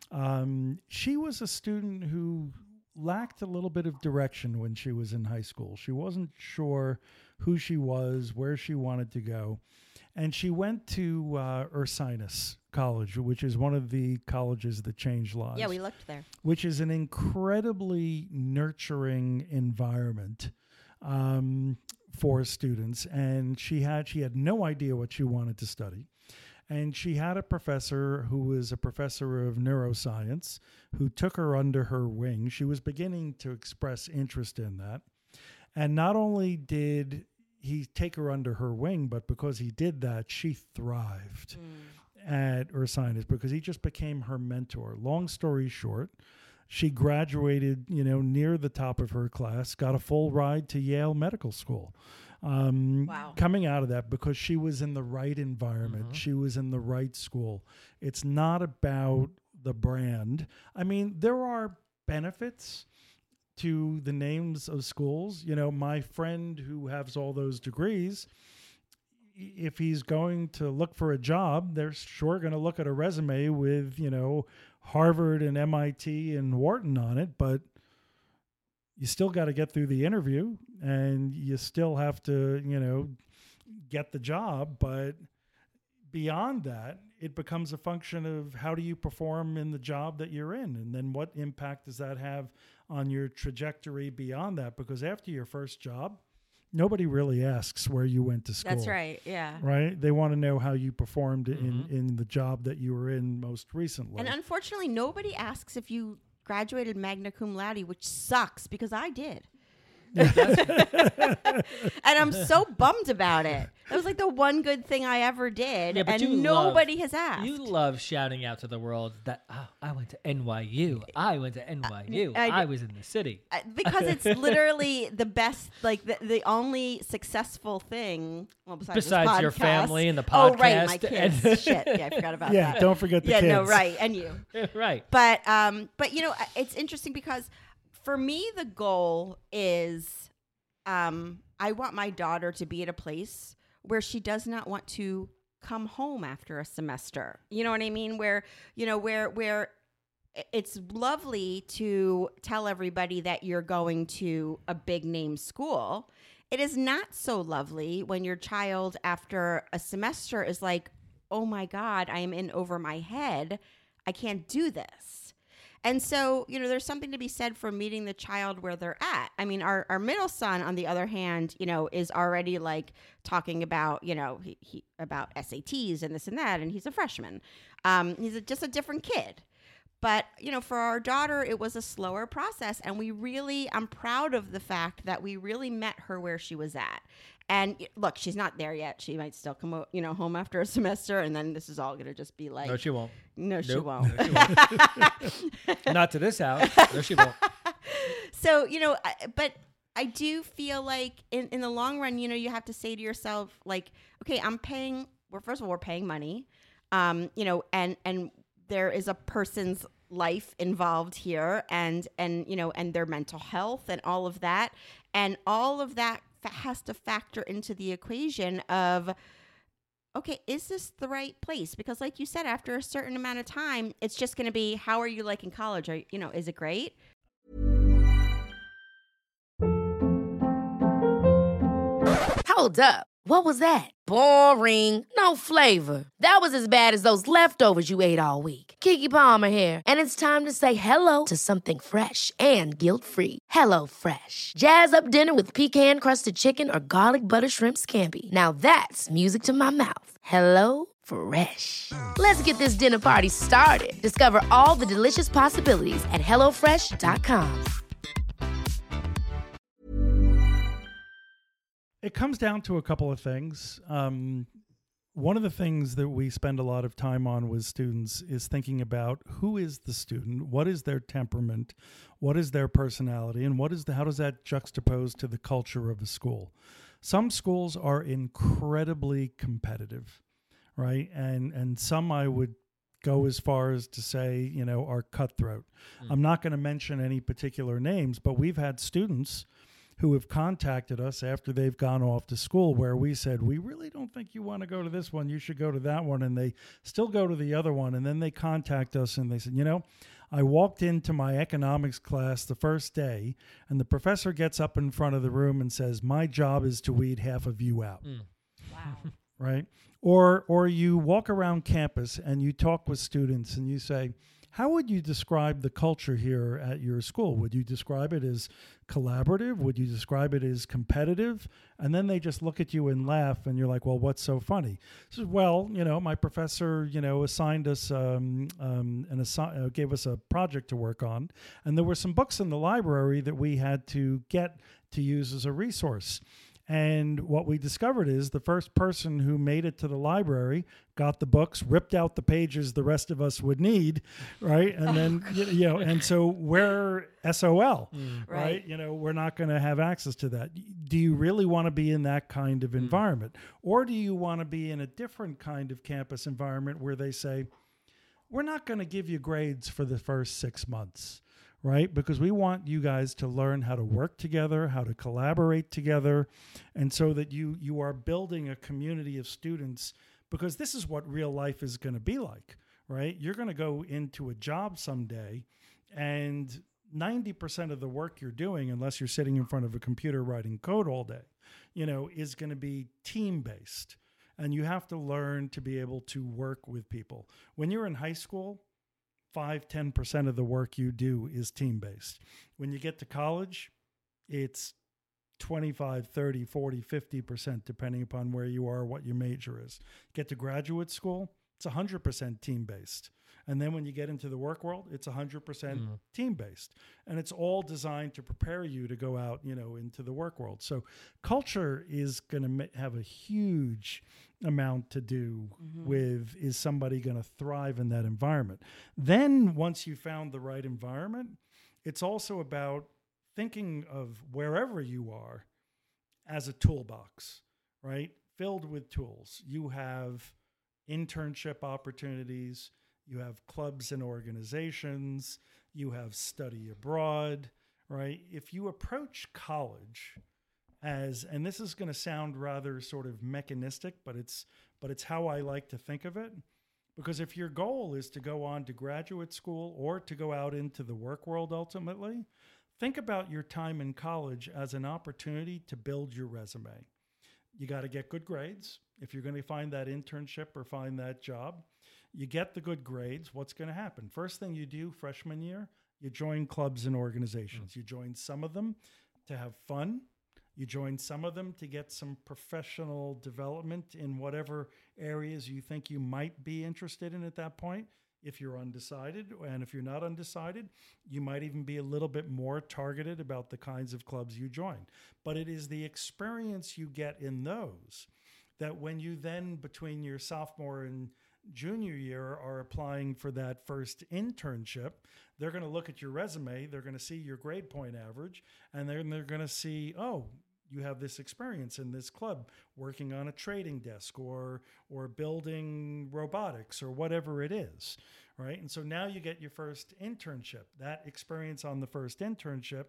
She was a student who lacked a little bit of direction when she was in high school. She wasn't sure who she was, where she wanted to go. And she went to Ursinus College, which is one of the colleges that change lives. Yeah, we looked there. Which is an incredibly nurturing environment for students. And she had no idea what she wanted to study. And she had a professor who was a professor of neuroscience who took her under her wing. She was beginning to express interest in that. And not only did he take her under her wing, but because he did that, she thrived at Ursinus because he just became her mentor. Long story short, she graduated, near the top of her class, got a full ride to Yale Medical School. Wow. Coming out of that because she was in the right environment. Mm-hmm. She was in the right school. It's not about the brand. I mean, there are benefits to the names of schools. My friend who has all those degrees, if he's going to look for a job, they're sure going to look at a resume with, Harvard and MIT and Wharton on it, but you still got to get through the interview and you still have to, get the job. But beyond that, it becomes a function of how do you perform in the job that you're in? And then what impact does that have on your trajectory beyond that? Because after your first job, nobody really asks where you went to school. That's right. Yeah. Right? They want to know how you performed in the job that you were in most recently. And unfortunately, nobody asks if you graduated magna cum laude, which sucks because I did. And I'm so bummed about it. It was like the one good thing I ever did, and nobody has asked. You love shouting out to the world that, I went to NYU. I went to NYU. I was in the city. Because it's literally the best, like the only successful thing, well, besides your family and the podcast. Oh, right, my kids. Shit, yeah, I forgot about that. Yeah, don't forget the kids. Yeah, no, right, and you. Right. But it's interesting because for me, the goal is I want my daughter to be at a place where she does not want to come home after a semester. You know what I mean? Where it's lovely to tell everybody that you're going to a big name school. It is not so lovely when your child after a semester is like, oh my God, I am in over my head. I can't do this. And so, there's something to be said for meeting the child where they're at. I mean, our middle son, on the other hand, is already like talking about, he about SATs and this and that, and he's a freshman. He's just a different kid. But, for our daughter, it was a slower process. And I'm proud of the fact that we really met her where she was at. And look, she's not there yet. She might still come, home after a semester. And then this is all going to just be like. No, she won't. No, she won't. No, she won't. Not to this house. No, she won't. So, but I do feel like in the long run, you have to say to yourself, like, okay, first of all, we're paying money, and there is a person's life involved here and their mental health and all of that. And all of that has to factor into the equation of okay, is this the right place? Because like you said, after a certain amount of time, it's just going to be, how are you like in college? Is it great? Hold up. What was that? Boring. No flavor. That was as bad as those leftovers you ate all week. Keke Palmer here, and it's time to say hello to something fresh and guilt-free. Hello Fresh. Jazz up dinner with pecan-crusted chicken or garlic butter shrimp scampi. Now that's music to my mouth. Hello Fresh. Let's get this dinner party started. Discover all the delicious possibilities at hellofresh.com. It comes down to a couple of things. One of the things that we spend a lot of time on with students is thinking about who is the student, what is their temperament, what is their personality, and how does that juxtapose to the culture of the school. Some schools are incredibly competitive, right? And some I would go as far as to say, are cutthroat. I'm not going to mention any particular names, but we've had students who have contacted us after they've gone off to school where we said, we really don't think you want to go to this one. You should go to that one. And they still go to the other one. And then they contact us and they said, I walked into my economics class the first day and the professor gets up in front of the room and says, my job is to weed half of you out. Wow. Right? Or you walk around campus and you talk with students and you say, how would you describe the culture here at your school? Would you describe it as collaborative? Would you describe it as competitive? And then they just look at you and laugh, and you're like, well, what's so funny? So, well, my professor, assigned us gave us a project to work on, and there were some books in the library that we had to get to use as a resource. And what we discovered is the first person who made it to the library got the books, ripped out the pages the rest of us would need, right? And then, and so we're SOL, right? We're not going to have access to that. Do you really want to be in that kind of environment? Or do you want to be in a different kind of campus environment where they say, we're not going to give you grades for the first 6 months? Right? Because we want you guys to learn how to work together, how to collaborate together, and so that you are building a community of students, because this is what real life is going to be like, right? You're going to go into a job someday, and 90% of the work you're doing, unless you're sitting in front of a computer writing code all day, is going to be team-based. And you have to learn to be able to work with people. When you're in high school, 5-10% of the work you do is team-based. When you get to college, it's 25, 30, 40, 50%, depending upon where you are, what your major is. Get to graduate school, it's 100% team-based. And then when you get into the work world, it's 100% team-based. And it's all designed to prepare you to go out, into the work world. So culture is going to have a huge amount to do with, is somebody going to thrive in that environment? Then once you found the right environment, it's also about thinking of wherever you are as a toolbox, right? Filled with tools. You have internship opportunities, you have clubs and organizations, you have study abroad, right? If you approach college as, and this is going to sound rather sort of mechanistic, but it's how I like to think of it. Because if your goal is to go on to graduate school or to go out into the work world ultimately, think about your time in college as an opportunity to build your resume. You got to get good grades. If you're going to find that internship or find that job, you get the good grades. What's going to happen? First thing you do freshman year, you join clubs and organizations. You join some of them to have fun. You join some of them to get some professional development in whatever areas you think you might be interested in at that point. If you're undecided, and if you're not undecided, you might even be a little bit more targeted about the kinds of clubs you join. But it is the experience you get in those that when you then, between your sophomore and junior year, are applying for that first internship, they're going to look at your resume, they're going to see your grade point average, and then they're going to see, oh, you have this experience in this club working on a trading desk or building robotics or whatever it is, right? And so now you get your first internship. That experience on the first internship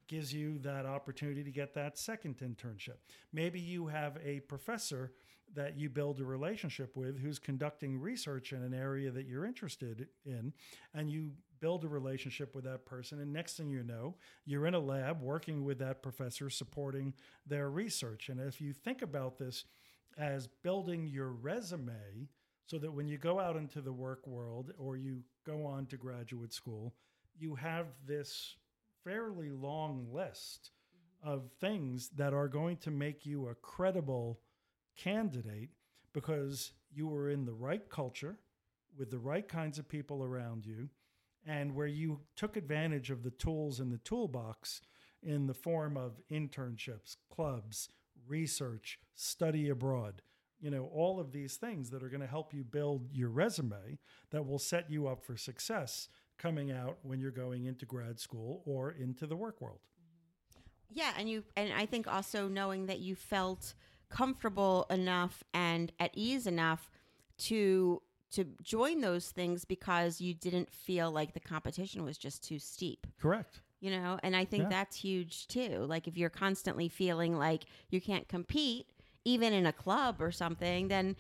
gives you that opportunity to get that second internship. Maybe you have a professor that you build a relationship with who's conducting research in an area that you're interested in, and you build a relationship with that person. And next thing you know, you're in a lab working with that professor, supporting their research. And if you think about this as building your resume so that when you go out into the work world or you go on to graduate school, you have this fairly long list of things that are going to make you a credible candidate because you were in the right culture with the right kinds of people around you, and where you took advantage of the tools in the toolbox in the form of internships, clubs, research, study abroad, all of these things that are going to help you build your resume that will set you up for success coming out when you're going into grad school or into the work world. Yeah, and I think also knowing that you felt comfortable enough and at ease enough to join those things because you didn't feel like the competition was just too steep. Correct. And I think that's huge too. Like if you're constantly feeling like you can't compete, even in a club or something, then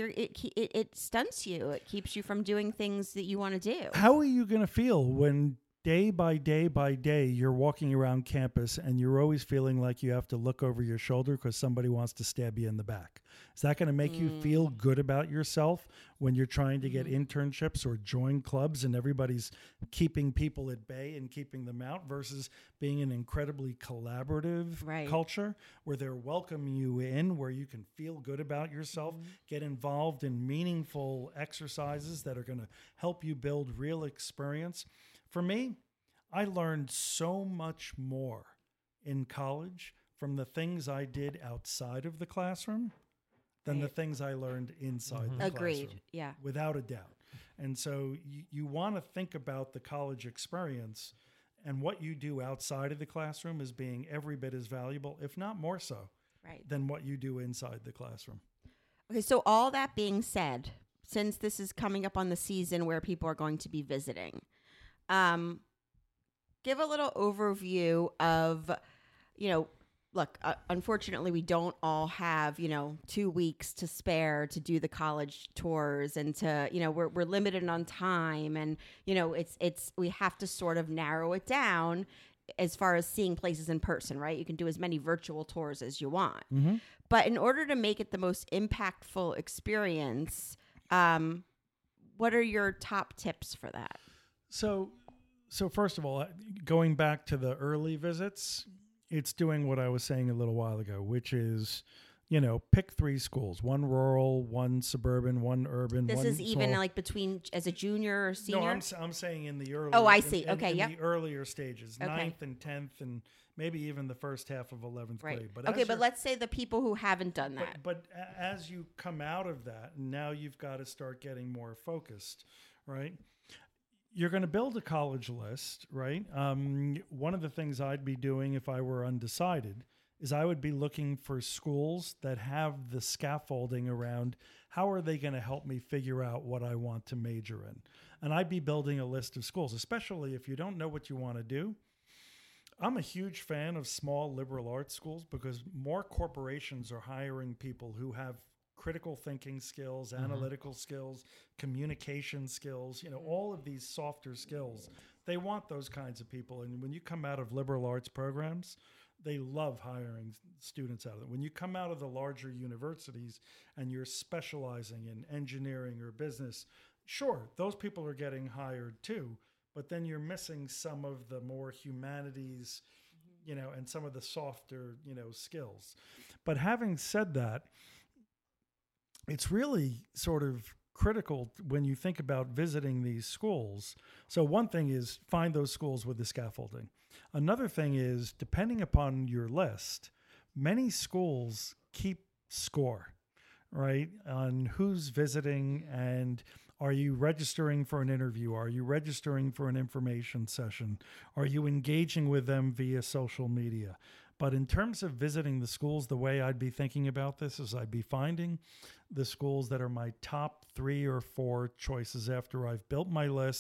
it stunts you. It keeps you from doing things that you want to do. How are you going to feel when day by day you're walking around campus and you're always feeling like you have to look over your shoulder because somebody wants to stab you in the back? Is that going to make you feel good about yourself when you're trying to get internships or join clubs and everybody's keeping people at bay and keeping them out versus being an incredibly collaborative culture where they're welcoming you in, where you can feel good about yourself, get involved in meaningful exercises that are going to help you build real experience? For me, I learned so much more in college from the things I did outside of the classroom than the things I learned inside the classroom. Yeah. Without a doubt. And so you want to think about the college experience and what you do outside of the classroom as being every bit as valuable, if not more so, than what you do inside the classroom. Okay, so all that being said, since this is coming up on the season where people are going to be visiting, give a little overview of, look, unfortunately, we don't all have, 2 weeks to spare to do the college tours and to, we're limited on time and, we have to sort of narrow it down as far as seeing places in person, right? You can do as many virtual tours as you want. Mm-hmm. But in order to make it the most impactful experience, what are your top tips for that? So first of all, going back to the early visits, it's doing what I was saying a little while ago, which is, pick 3 schools, one rural, one suburban, one urban. This is even like between as a junior or senior? No, I'm saying in the early. Oh, I see. In the earlier stages, 9th and 10th and maybe even the first half of 11th grade. But but let's say the people who haven't done that. But as you come out of that, now you've got to start getting more focused, right? You're going to build a college list, right? One of the things I'd be doing if I were undecided is I would be looking for schools that have the scaffolding around how are they going to help me figure out what I want to major in. And I'd be building a list of schools, especially if you don't know what you want to do. I'm a huge fan of small liberal arts schools because more corporations are hiring people who have critical thinking skills, analytical skills, communication skills, all of these softer skills. They want those kinds of people. And when you come out of liberal arts programs, they love hiring students out of them. When you come out of the larger universities and you're specializing in engineering or business, sure, those people are getting hired too, but then you're missing some of the more humanities, and some of the softer, skills. But having said that, it's really sort of critical when you think about visiting these schools. So one thing is find those schools with the scaffolding. Another thing is, depending upon your list, many schools keep score, right, on who's visiting and are you registering for an interview? Are you registering for an information session? Are you engaging with them via social media? But in terms of visiting the schools, the way I'd be thinking about this is I'd be finding the schools that are my top 3 or 4 choices after I've built my list.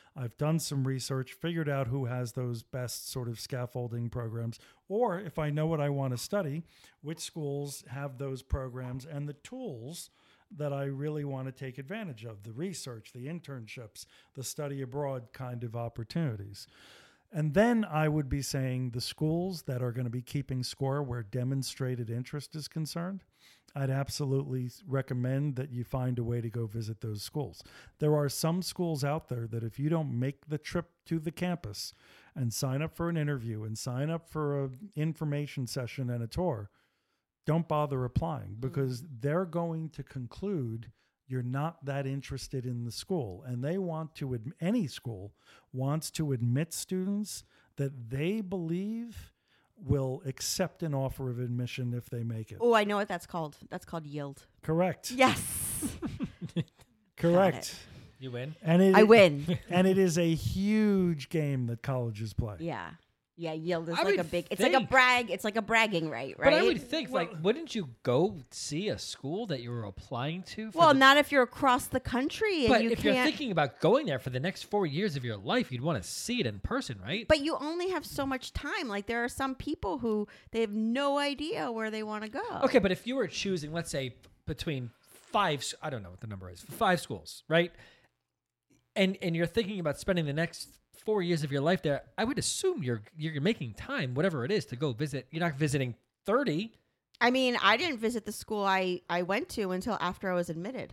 I've done some research, figured out who has those best sort of scaffolding programs, or if I know what I want to study, which schools have those programs and the tools that I really want to take advantage of, the research, the internships, the study abroad kind of opportunities. And then I would be saying the schools that are going to be keeping score where demonstrated interest is concerned, I'd absolutely recommend that you find a way to go visit those schools. There are some schools out there that if you don't make the trip to the campus and sign up for an interview and sign up for an information session and a tour, don't bother applying, because they're going to conclude you're not that interested in the school. And they want to, any school wants to admit students that they believe will accept an offer of admission if they make it. Oh, I know what that's called. That's called yield. Correct. Yes. Correct. You win. And I win. And it is a huge game that colleges play. Yeah. Yeah, yield is I like would a big, it's think- like a brag, it's like a bragging right? But I would think, wouldn't you go see a school that you were applying to? Well, not if you're across the country and but you if can't. you're thinking about going there for the next 4 years of your life, you'd want to see it in person, right? But you only have so much time. Like there are some people who they have no idea where they want to go. Okay, but if you were choosing, let's say, between I don't know what the number is, 5 schools, right? And you're thinking about spending the next 4 years of your life there, I would assume you're making time, whatever it is, to go visit. You're not visiting 30. I mean, I didn't visit the school I went to until after I was admitted.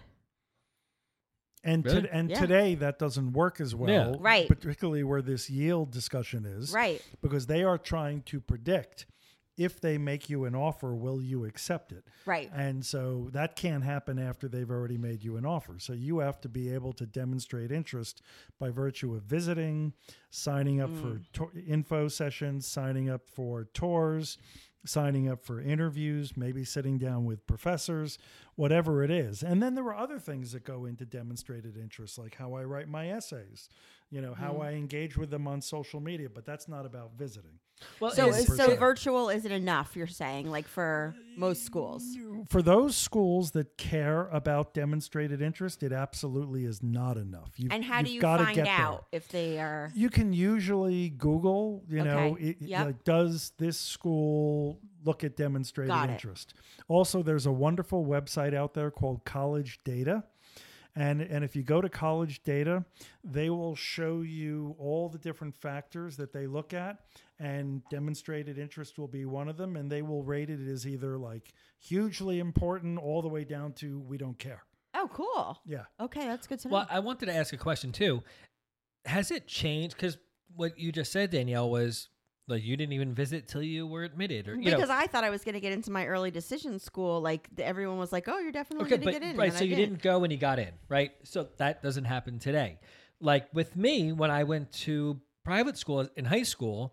And Really? today that doesn't work as well, Yeah. Right. particularly where this yield discussion is. Right. Because they are trying to predict if they make you an offer, will you accept it? Right. And so that can't happen after they've already made you an offer. So you have to be able to demonstrate interest by virtue of visiting, signing up for info sessions, signing up for tours, signing up for interviews, maybe sitting down with professors, whatever it is. And then there are other things that go into demonstrated interest, like how I write my essays, how I engage with them on social media, but that's not about visiting. Well, So is- so virtual isn't enough, you're saying, like for most schools. For those schools that care about demonstrated interest, it absolutely is not enough. And how do you've you gotta find get there. out if they are You can usually Google, Okay. Yep. like, does this school look at demonstrated Got it. interest? Also, there's a wonderful website out there called College Data. And if you go to College Data, they will show you all the different factors that they look at, and demonstrated interest will be one of them. And they will rate it as either like hugely important all the way down to we don't care. Oh, cool. Yeah. Okay, that's good to know. Well, I wanted to ask a question too. Has it changed? Because what you just said, Danielle, was like you didn't even visit till you were admitted, or because I thought I was going to get into my early decision school. Like everyone was like, "Oh, you're definitely okay, going to but get in." right. and So I you did. didn't go and you got in, right? So that doesn't happen today. Like with me, when I went to private school in high school,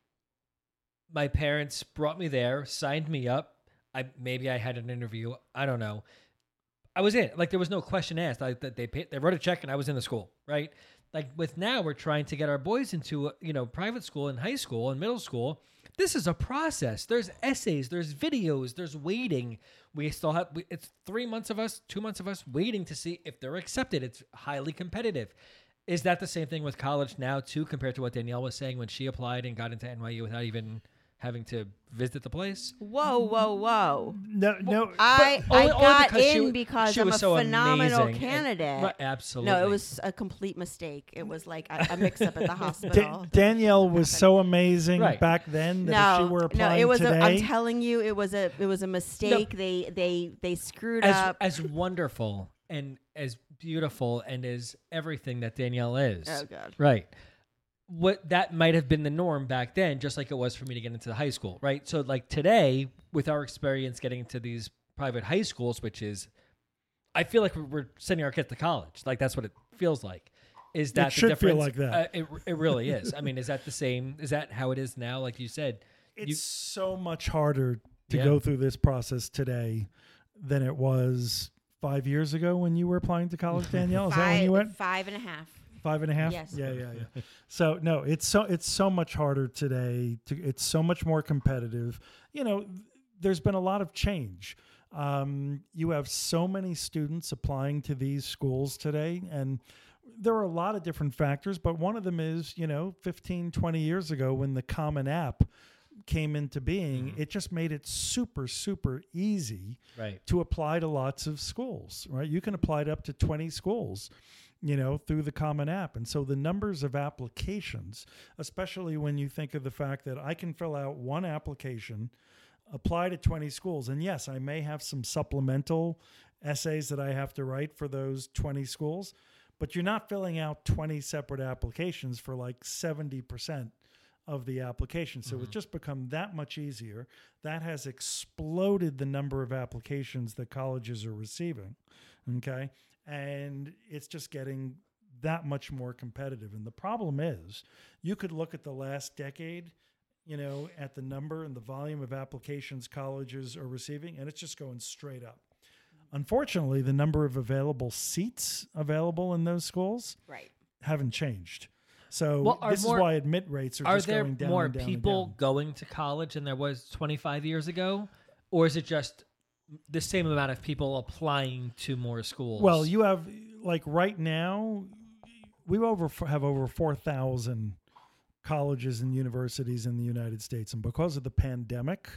my parents brought me there, signed me up. Maybe I had an interview. I don't know. I was in. Like there was no question asked. They wrote a check and I was in the school, right? Like with now, we're trying to get our boys into private school and high school and middle school. This is a process. There's essays, there's videos, there's waiting. We still have it's 3 months of us, 2 months of us waiting to see if they're accepted. It's highly competitive. Is that the same thing with college now too, compared to what Danielle was saying when she applied and got into NYU without even having to visit the place? Whoa, whoa, whoa! No. I only got because in because she I'm was a so phenomenal amazing. candidate. Right, absolutely. No, it was a complete mistake. It was like a mix-up at the hospital. Danielle was so amazing Right. back then that if she were applying it was. today, I'm telling you, it was a mistake. They screwed up. as wonderful and as beautiful and as everything that Danielle is. Oh, God. Right. What that might have been the norm back then, just like it was for me to get into high school, right? So like today, with our experience getting into these private high schools, which is, I feel like we're sending our kids to college. Like that's what it feels like. Is that the should difference? feel like that. It really is. I mean, is that the same? Is that how it is now? Like you said, it's so much harder to Yeah. go through this process today than it was 5 years ago when you were applying to college, Danielle. Is that when you went? 5.5. 5.5? Yes. Yeah. So no, it's so much harder today. It's so much more competitive. There's been a lot of change. You have so many students applying to these schools today, and there are a lot of different factors, but one of them is, 15, 20 years ago when the Common App came into being, it just made it super, super easy to apply to lots of schools, right? You can apply to up to 20 schools, through the Common App. And so the numbers of applications, especially when you think of the fact that I can fill out one application, apply to 20 schools. And yes, I may have some supplemental essays that I have to write for those 20 schools, but you're not filling out 20 separate applications for like 70% of the application. So it's just become that much easier. That has exploded the number of applications that colleges are receiving. Okay. And it's just getting that much more competitive. And the problem is, you could look at the last decade, at the number and the volume of applications colleges are receiving, and it's just going straight up. Unfortunately, the number of available seats available in those schools haven't changed. So this is why admit rates are just going down. Are and there down more people and down. going to college than there was 25 years ago? Or is it just the same amount of people applying to more schools? Well, you have, like right now, we have over 4,000 colleges and universities in the United States. And because of the pandemic,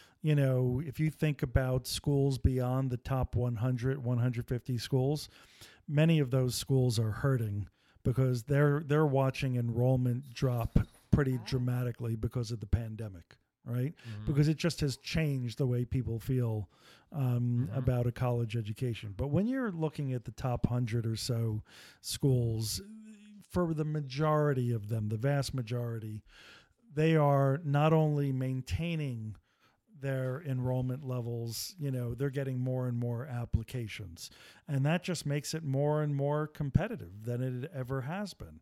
if you think about schools beyond the top 100, 150 schools, many of those schools are hurting because they're watching enrollment drop pretty dramatically because of the pandemic, right? Because it just has changed the way people feel about a college education. But when you're looking at the top 100 or so schools, for the majority of them, the vast majority, they are not only maintaining their enrollment levels, they're getting more and more applications. And that just makes it more and more competitive than it ever has been.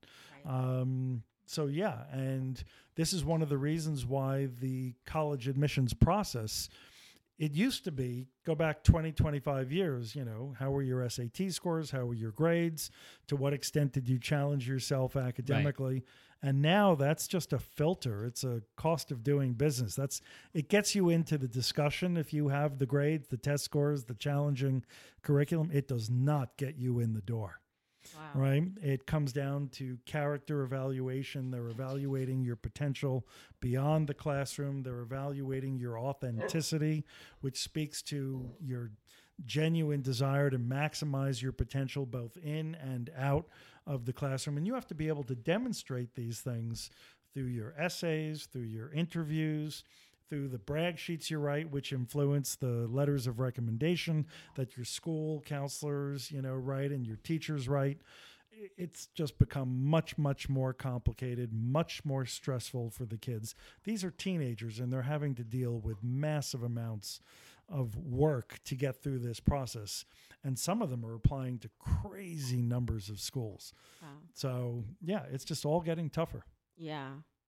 So yeah, and this is one of the reasons why the college admissions process, it used to be, go back 20, 25 years, how were your SAT scores? How were your grades? To what extent did you challenge yourself academically? Right. And now that's just a filter. It's a cost of doing business. It gets you into the discussion if you have the grades, the test scores, the challenging curriculum. It does not get you in the door. Wow. Right? It comes down to character evaluation. They're evaluating your potential beyond the classroom. They're evaluating your authenticity, which speaks to your genuine desire to maximize your potential both in and out of the classroom. And you have to be able to demonstrate these things through your essays, through your interviews, through the brag sheets you write, which influence the letters of recommendation that your school counselors, write and your teachers write. It's just become much, much more complicated, much more stressful for the kids. These are teenagers, and they're having to deal with massive amounts of work to get through this process. And some of them are applying to crazy numbers of schools. Wow. So, yeah, it's just all getting tougher. Yeah.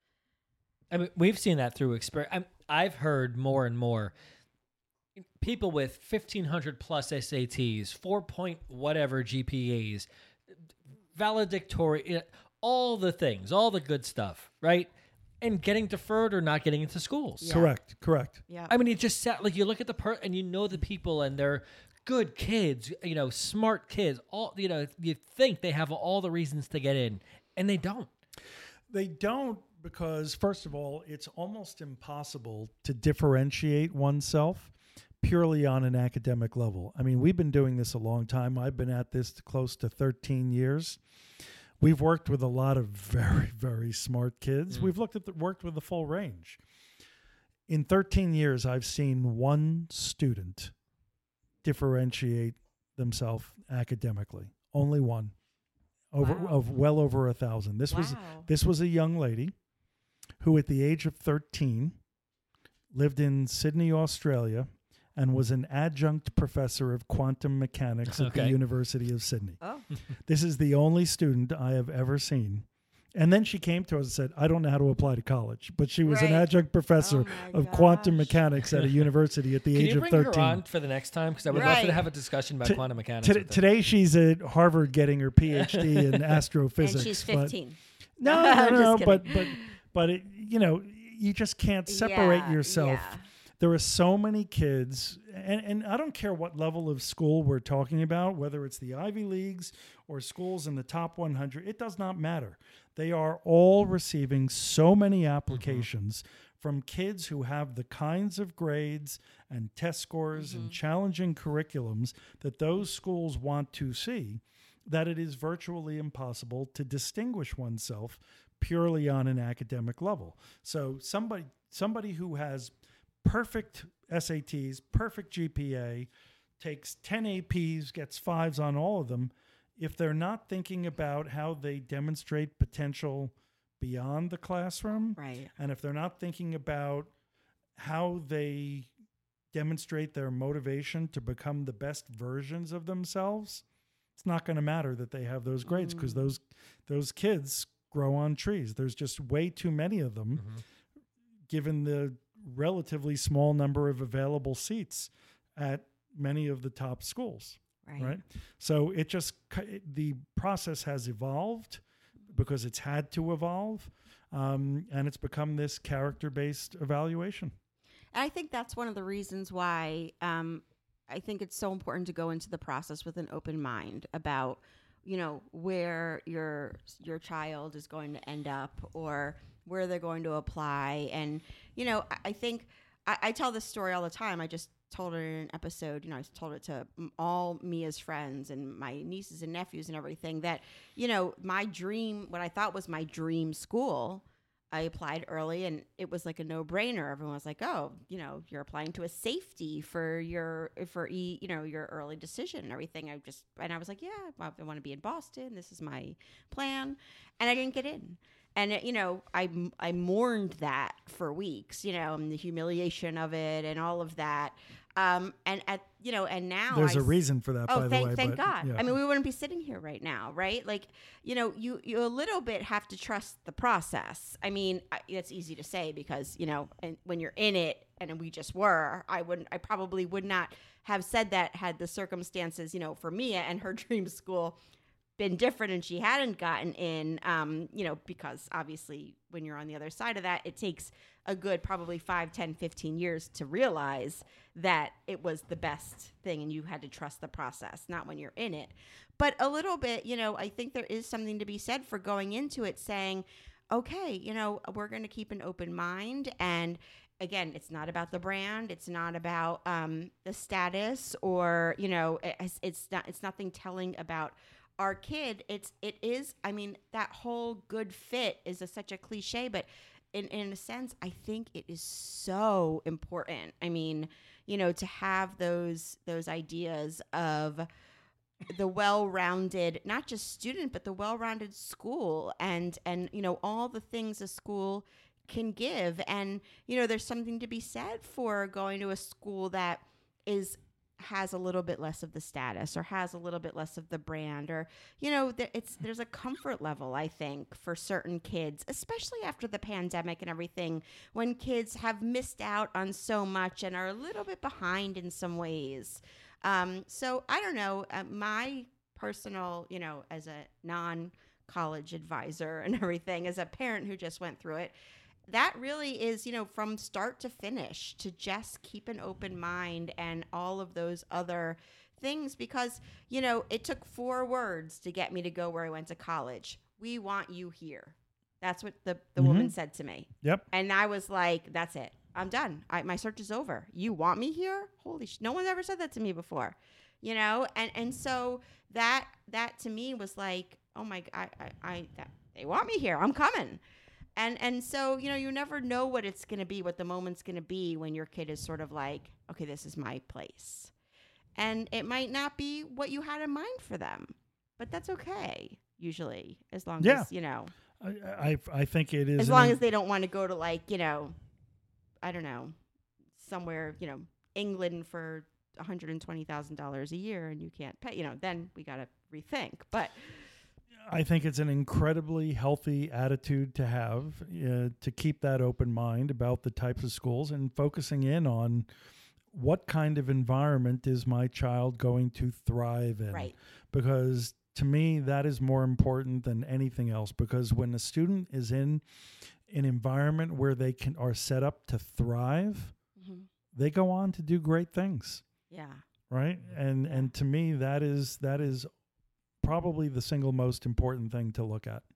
I mean, we've seen that through experience. I've heard more and more people with 1,500 plus SATs, 4 whatever GPAs, valedictorian, all the things, all the good stuff, right? And getting deferred or not getting into schools. Yeah. Correct. Yeah. I mean, it just sat like you look at the and the people and they're good kids, smart kids. All you think they have all the reasons to get in, and they don't. They don't, because first of all, it's almost impossible to differentiate oneself purely on an academic level. I mean, we've been doing this a long time. I've been at this close to 13 years. We've worked with a lot of very, very smart kids. We've worked with the full range. In 13 years, I've seen one student differentiate themselves academically. Only one. Of well over 1,000. This was a young lady who, at the age of 13, lived in Sydney, Australia, and was an adjunct professor of quantum mechanics at the University of Sydney. Oh. This is the only student I have ever seen. And then she came to us and said, I don't know how to apply to college. But she was an adjunct professor of quantum mechanics at a university at the age of 13. Can you bring her on for the next time? Because I would love to have a discussion about quantum mechanics. Today she's at Harvard getting her PhD in astrophysics. And she's 15. No. But you just can't separate yourself There are so many kids, and I don't care what level of school we're talking about, whether it's the Ivy Leagues or schools in the top 100, it does not matter. They are all receiving so many applications from kids who have the kinds of grades and test scores and challenging curriculums that those schools want to see, that it is virtually impossible to distinguish oneself purely on an academic level. So somebody who has perfect SATs, perfect GPA, takes 10 APs, gets 5s on all of them, if they're not thinking about how they demonstrate potential beyond the classroom, Right. and if they're not thinking about how they demonstrate their motivation to become the best versions of themselves, it's not going to matter that they have those grades, because those kids grow on trees. There's just way too many of them, given the relatively small number of available seats at many of the top schools. Right. So the process has evolved because it's had to evolve, and it's become this character-based evaluation. And I think that's one of the reasons why I think it's so important to go into the process with an open mind about, where your child is going to end up or where they're going to apply. And, I think I tell this story all the time. I just told it in an episode, I told it to all Mia's friends and my nieces and nephews and everything that, my dream, what I thought was my dream school, I applied early and it was like a no-brainer. Everyone was like, oh, you're applying to a safety for your early decision and everything. I was like, yeah, I want to be in Boston. This is my plan. And I didn't get in. And, I mourned that for weeks, and the humiliation of it and all of that. And now there's a reason for that, by the way. Thank God. Yeah. I mean, we wouldn't be sitting here right now, right? Like, you a little bit have to trust the process. I mean, it's easy to say because, and when you're in it, and we just were, I probably would not have said that had the circumstances, for Mia and her dream school been different and she hadn't gotten in, because obviously when you're on the other side of that, it takes a good probably 5, 10, 15 years to realize that it was the best thing and you had to trust the process, not when you're in it. But a little bit, I think there is something to be said for going into it saying, okay, we're going to keep an open mind. And again, it's not about the brand. It's not about the status or, it's nothing telling about our kid. It is, I mean, that whole good fit is such a cliche, but in a sense, I think it is so important. I mean, to have those ideas of the well-rounded, not just student, but the well-rounded school and all the things a school can give. And, there's something to be said for going to a school that has a little bit less of the status or has a little bit less of the brand or, there's a comfort level, I think, for certain kids, especially after the pandemic and everything, when kids have missed out on so much and are a little bit behind in some ways. So I don't know, my personal, as a non-college advisor and everything, as a parent who just went through it, that really is, from start to finish, to just keep an open mind and all of those other things because, it took 4 words to get me to go where I went to college. We want you here. That's what the woman said to me. Yep. And I was like, that's it. I'm done. My search is over. You want me here? Holy no one's ever said that to me before, And so that to me was like, oh my God, they want me here. I'm coming. And so, you never know what it's going to be, what the moment's going to be when your kid is sort of like, okay, this is my place. And it might not be what you had in mind for them, but that's okay, usually, as long as, I think it is. As long as they don't want to go to I don't know, somewhere, England for $120,000 a year and you can't pay, then we got to rethink. But I think it's an incredibly healthy attitude to have, to keep that open mind about the types of schools and focusing in on what kind of environment is my child going to thrive in. Right. Because to me, that is more important than anything else. Because when a student is in an environment where they are set up to thrive, they go on to do great things. Yeah. Right. And to me, that is probably the single most important thing to look at.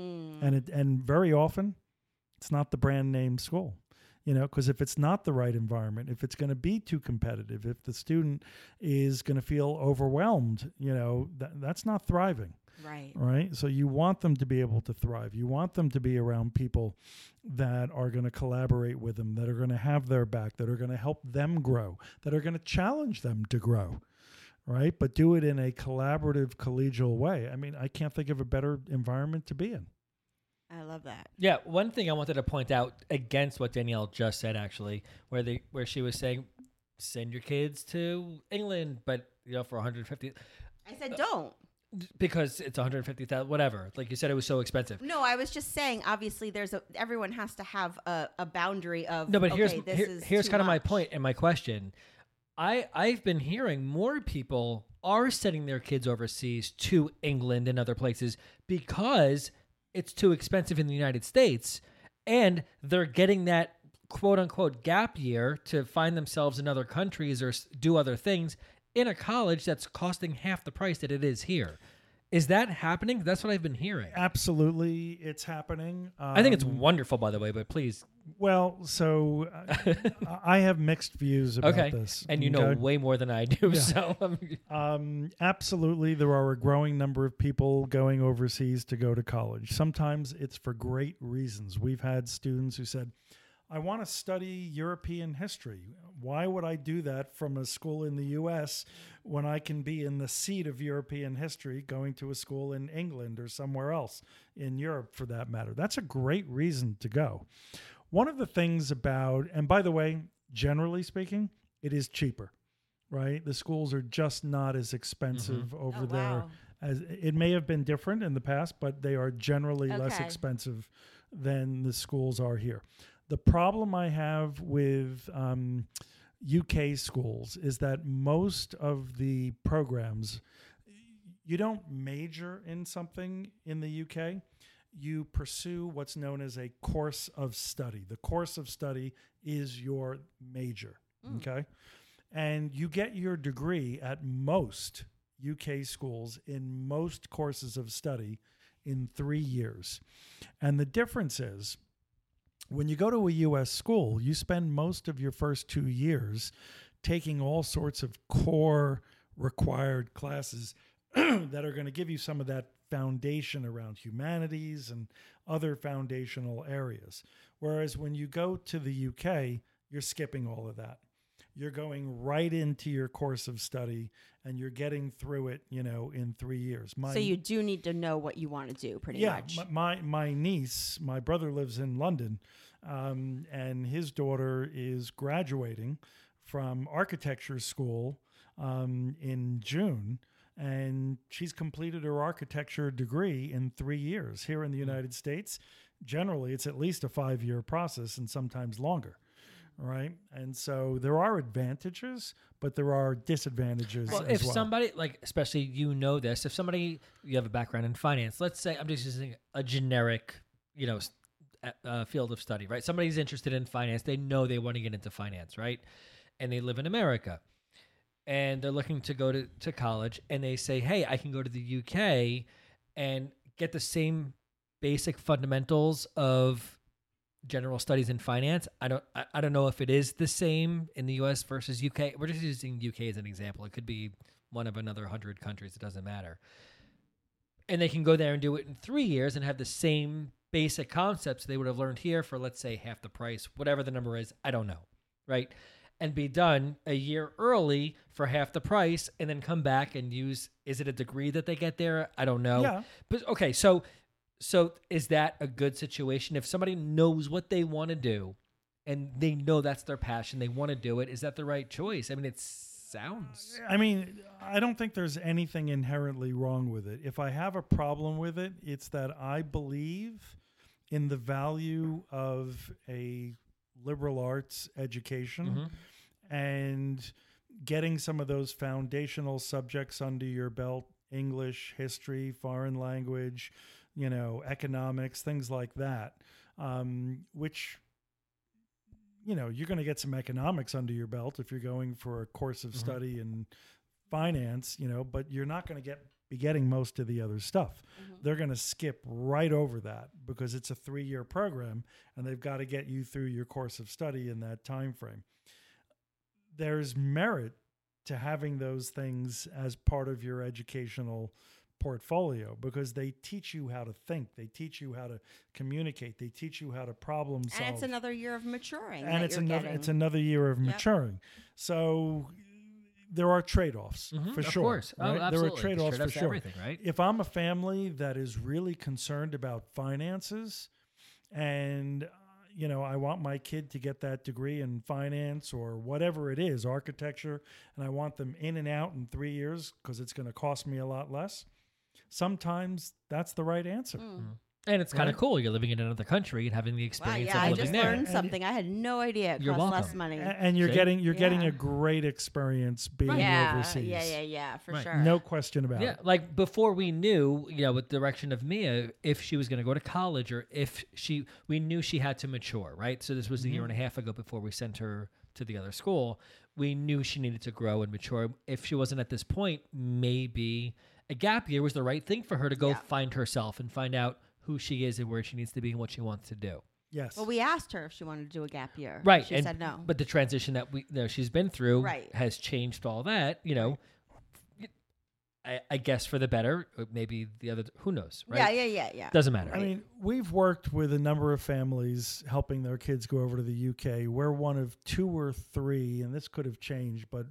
And very often it's not the brand name school, because if it's not the right environment, if it's going to be too competitive, if the student is going to feel overwhelmed, that's not thriving. Right. Right. So you want them to be able to thrive. You want them to be around people that are going to collaborate with them, that are going to have their back, that are going to help them grow, that are going to challenge them to grow. Right. But do it in a collaborative, collegial way. I mean, I can't think of a better environment to be in. I love that. Yeah, one thing I wanted to point out against what Danielle just said, actually, where she was saying, send your kids to England, but for 150. I said don't. Because it's 150,000, whatever. Like you said, it was so expensive. No, I was just saying. Obviously, everyone has to have a boundary of. No, but here's here's kind of my point and my question. I've been hearing more people are sending their kids overseas to England and other places because it's too expensive in the United States, and they're getting that quote unquote gap year to find themselves in other countries or do other things in a college that's costing half the price that it is here. Is that happening? That's what I've been hearing. Absolutely, it's happening. I think it's wonderful, by the way, but please. Well, so I have mixed views about this. And you know way more than I do. Yeah. So, absolutely, there are a growing number of people going overseas to go to college. Sometimes it's for great reasons. We've had students who said, I want to study European history. Why would I do that from a school in the U.S. when I can be in the seat of European history going to a school in England or somewhere else in Europe for that matter? That's a great reason to go. One of the things about, and by the way, generally speaking, it is cheaper, right? The schools are just not as expensive over there. As it may have been different in the past, but they are generally less expensive than the schools are here. The problem I have with UK schools is that most of the programs, you don't major in something in the UK. You pursue what's known as a course of study. The course of study is your major, okay? And you get your degree at most UK schools in most courses of study in 3 years. And the difference is, when you go to a U.S. school, you spend most of your first 2 years taking all sorts of core required classes that are going to give you some of that foundation around humanities and other foundational areas. Whereas when you go to the U.K., you're skipping all of that. You're going right into your course of study and you're getting through it, in 3 years. So you do need to know what you want to do pretty much. Yeah, my niece, my brother lives in London, and his daughter is graduating from architecture school in June, and she's completed her architecture degree in 3 years. Here in the United States, generally it's at least a 5-year process and sometimes longer. Right. And so there are advantages, but there are disadvantages. Well, if somebody, especially this, if somebody, you have a background in finance, let's say I'm just using a generic, field of study, right? Somebody's interested in finance. They know they want to get into finance, right? And they live in America and they're looking to go to college and they say, hey, I can go to the UK and get the same basic fundamentals of general studies in finance. I don't know if it is the same in the US versus UK. We're just using UK as an example. It could be one of another 100 countries. It doesn't matter. And they can go there and do it in 3 years and have the same basic concepts they would have learned here for, let's say, half the price, whatever the number is. I don't know. Right. And be done a year early for half the price and then come back and use, is it a degree that they get there? I don't know. Yeah. But okay. So is that a good situation? If somebody knows what they want to do and they know that's their passion, they want to do it, is that the right choice? I mean, it sounds... I don't think there's anything inherently wrong with it. If I have a problem with it, it's that I believe in the value of a liberal arts education and getting some of those foundational subjects under your belt, English, history, foreign language, economics, things like that, which, you're going to get some economics under your belt if you're going for a course of study in finance, but you're not going to be getting most of the other stuff. They're going to skip right over that because it's a 3-year program and they've got to get you through your course of study in that time frame. There's merit to having those things as part of your educational portfolio because they teach you how to think, they teach you how to communicate, they teach you how to problem solve. And it's another year of maturing. And it's another year of maturing. So there are trade-offs for of sure. Course. Right? Oh, absolutely. There are trade-offs for sure. Everything, right? If I'm a family that is really concerned about finances and I want my kid to get that degree in finance or whatever it is, architecture, and I want them in and out in 3 years because it's going to cost me a lot less. Sometimes that's the right answer. And it's kind of cool. You're living in another country and having the experience of I living just there. learned something. I had no idea it You're cost welcome. less money. And you're getting a great experience being overseas. Yeah, for sure. No question about Yeah, it. like before we knew, with the direction of Mia, if she was going to go to college or we knew she had to mature, right? So this was a year and a half ago before we sent her to the other school. We knew she needed to grow and mature. If she wasn't at this point, maybe a gap year was the right thing for her to go find herself and find out who she is and where she needs to be and what she wants to do. Yes. Well, we asked her if she wanted to do a gap year. Right. She said no. But the transition that she's been through Right. has changed all that, I guess for the better, maybe the other, who knows, right? Yeah. Doesn't matter. I mean, we've worked with a number of families helping their kids go over to the UK. We're one of 2 or 3, and this could have changed, but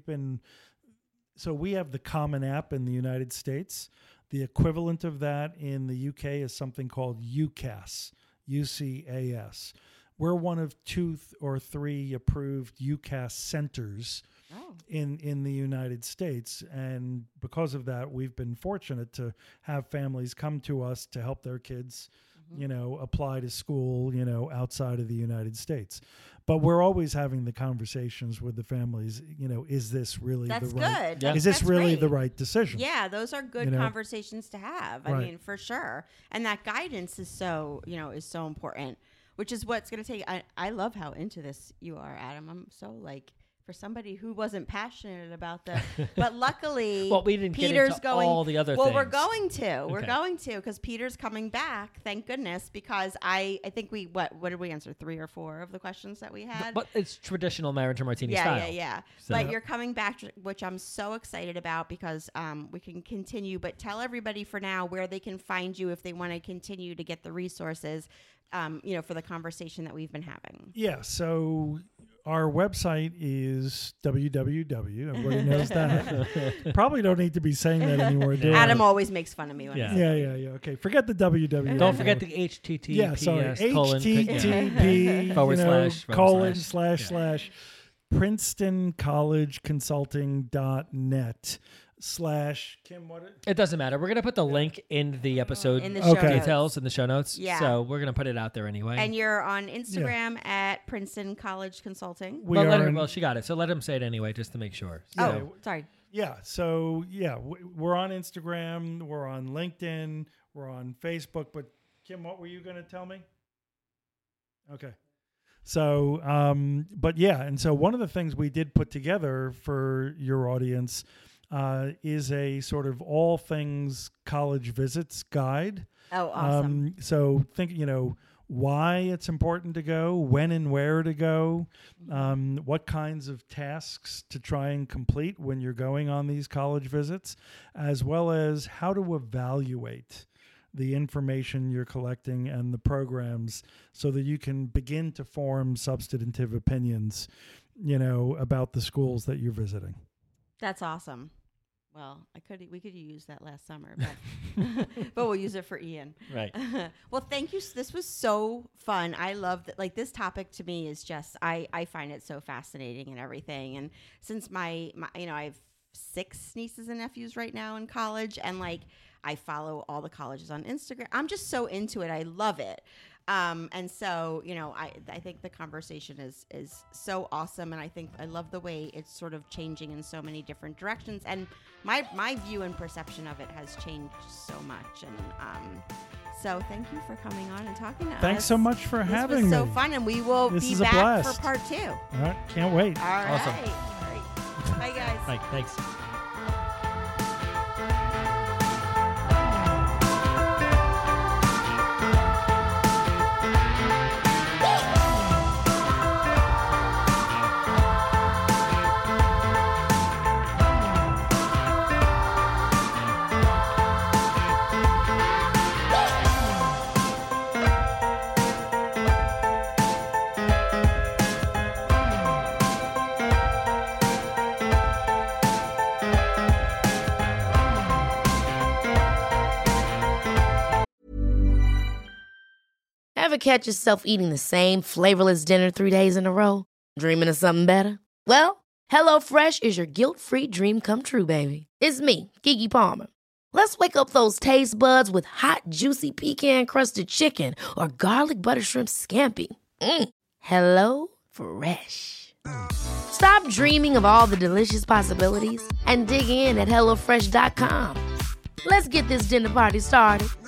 so we have the Common App in the United States. The equivalent of that in the UK is something called UCAS, UCAS. We're one of 2 or 3 approved UCAS centers in the United States. And because of that, we've been fortunate to have families come to us to help their kids, apply to school, outside of the United States. But we're always having the conversations with the families, is this really That's the right good. Is this That's really great. the right decision? Yeah, those are good conversations to have. I Right. mean, for sure. And that guidance is so important, which is what's going to take. I love how into this you are, Adam. I'm so for somebody who wasn't passionate about that. But luckily, Well, we didn't get Peter's into going, all the other well, we're things. going to. We're Okay. going to because Peter's coming back, thank goodness, because I think what did we answer? 3 or 4 of the questions that we had? But it's traditional marriage martini Yeah, style. yeah. So- But you're coming back, which I'm so excited about because we can continue. But tell everybody for now where they can find you if they want to continue to get the resources, for the conversation that we've been having. Yeah, so our website is www. Everybody knows that. Probably don't need to be saying that anymore, do I? Adam always makes fun of me when Yeah. he says Yeah. Okay, forget the www. Don't forget the HTTPS Yeah, sorry. // HTTP / PrincetonCollegeConsulting.net / Kim, what? It doesn't matter. We're going to put the link in the episode In the show Okay. details in the show notes. Yeah. So we're going to put it out there anyway. And you're on Instagram at Princeton College Consulting. We well, are in- well, she got it. So let him say it anyway, just to make sure. Yeah. So, Sorry. Yeah. So we're on Instagram, we're on LinkedIn, we're on Facebook. But Kim, what were you going to tell me? Okay. So, but yeah, and so one of the things we did put together for your audience is a sort of all things college visits guide. Oh, awesome. So think, why it's important to go, when and where to go, what kinds of tasks to try and complete when you're going on these college visits, as well as how to evaluate the information you're collecting and the programs so that you can begin to form substantive opinions, about the schools that you're visiting. That's awesome. Well, we could use that last summer, but, but we'll use it for Ian. right. Well, thank you. This was so fun. I love that. Like, this topic to me is just, I find it so fascinating and everything. And since my I have 6 nieces and nephews right now in college, and I follow all the colleges on Instagram. I'm just so into it. I love it. And so, I think the conversation is so awesome. And I love the way it's sort of changing in so many different directions. And my view and perception of it has changed so much. And So thank you for coming on and talking to us. Thanks so much for having me. This was so fun, and we will This be is a back blast. for part 2. All right, can't wait. All right. Awesome. All right. Bye, guys. Mike, thanks. Ever catch yourself eating the same flavorless dinner 3 days in a row? Dreaming of something better? Well, HelloFresh is your guilt-free dream come true, baby. It's me, Keke Palmer. Let's wake up those taste buds with hot, juicy pecan-crusted chicken or garlic butter shrimp scampi. Hello Fresh. Stop dreaming of all the delicious possibilities and dig in at HelloFresh.com. Let's get this dinner party started.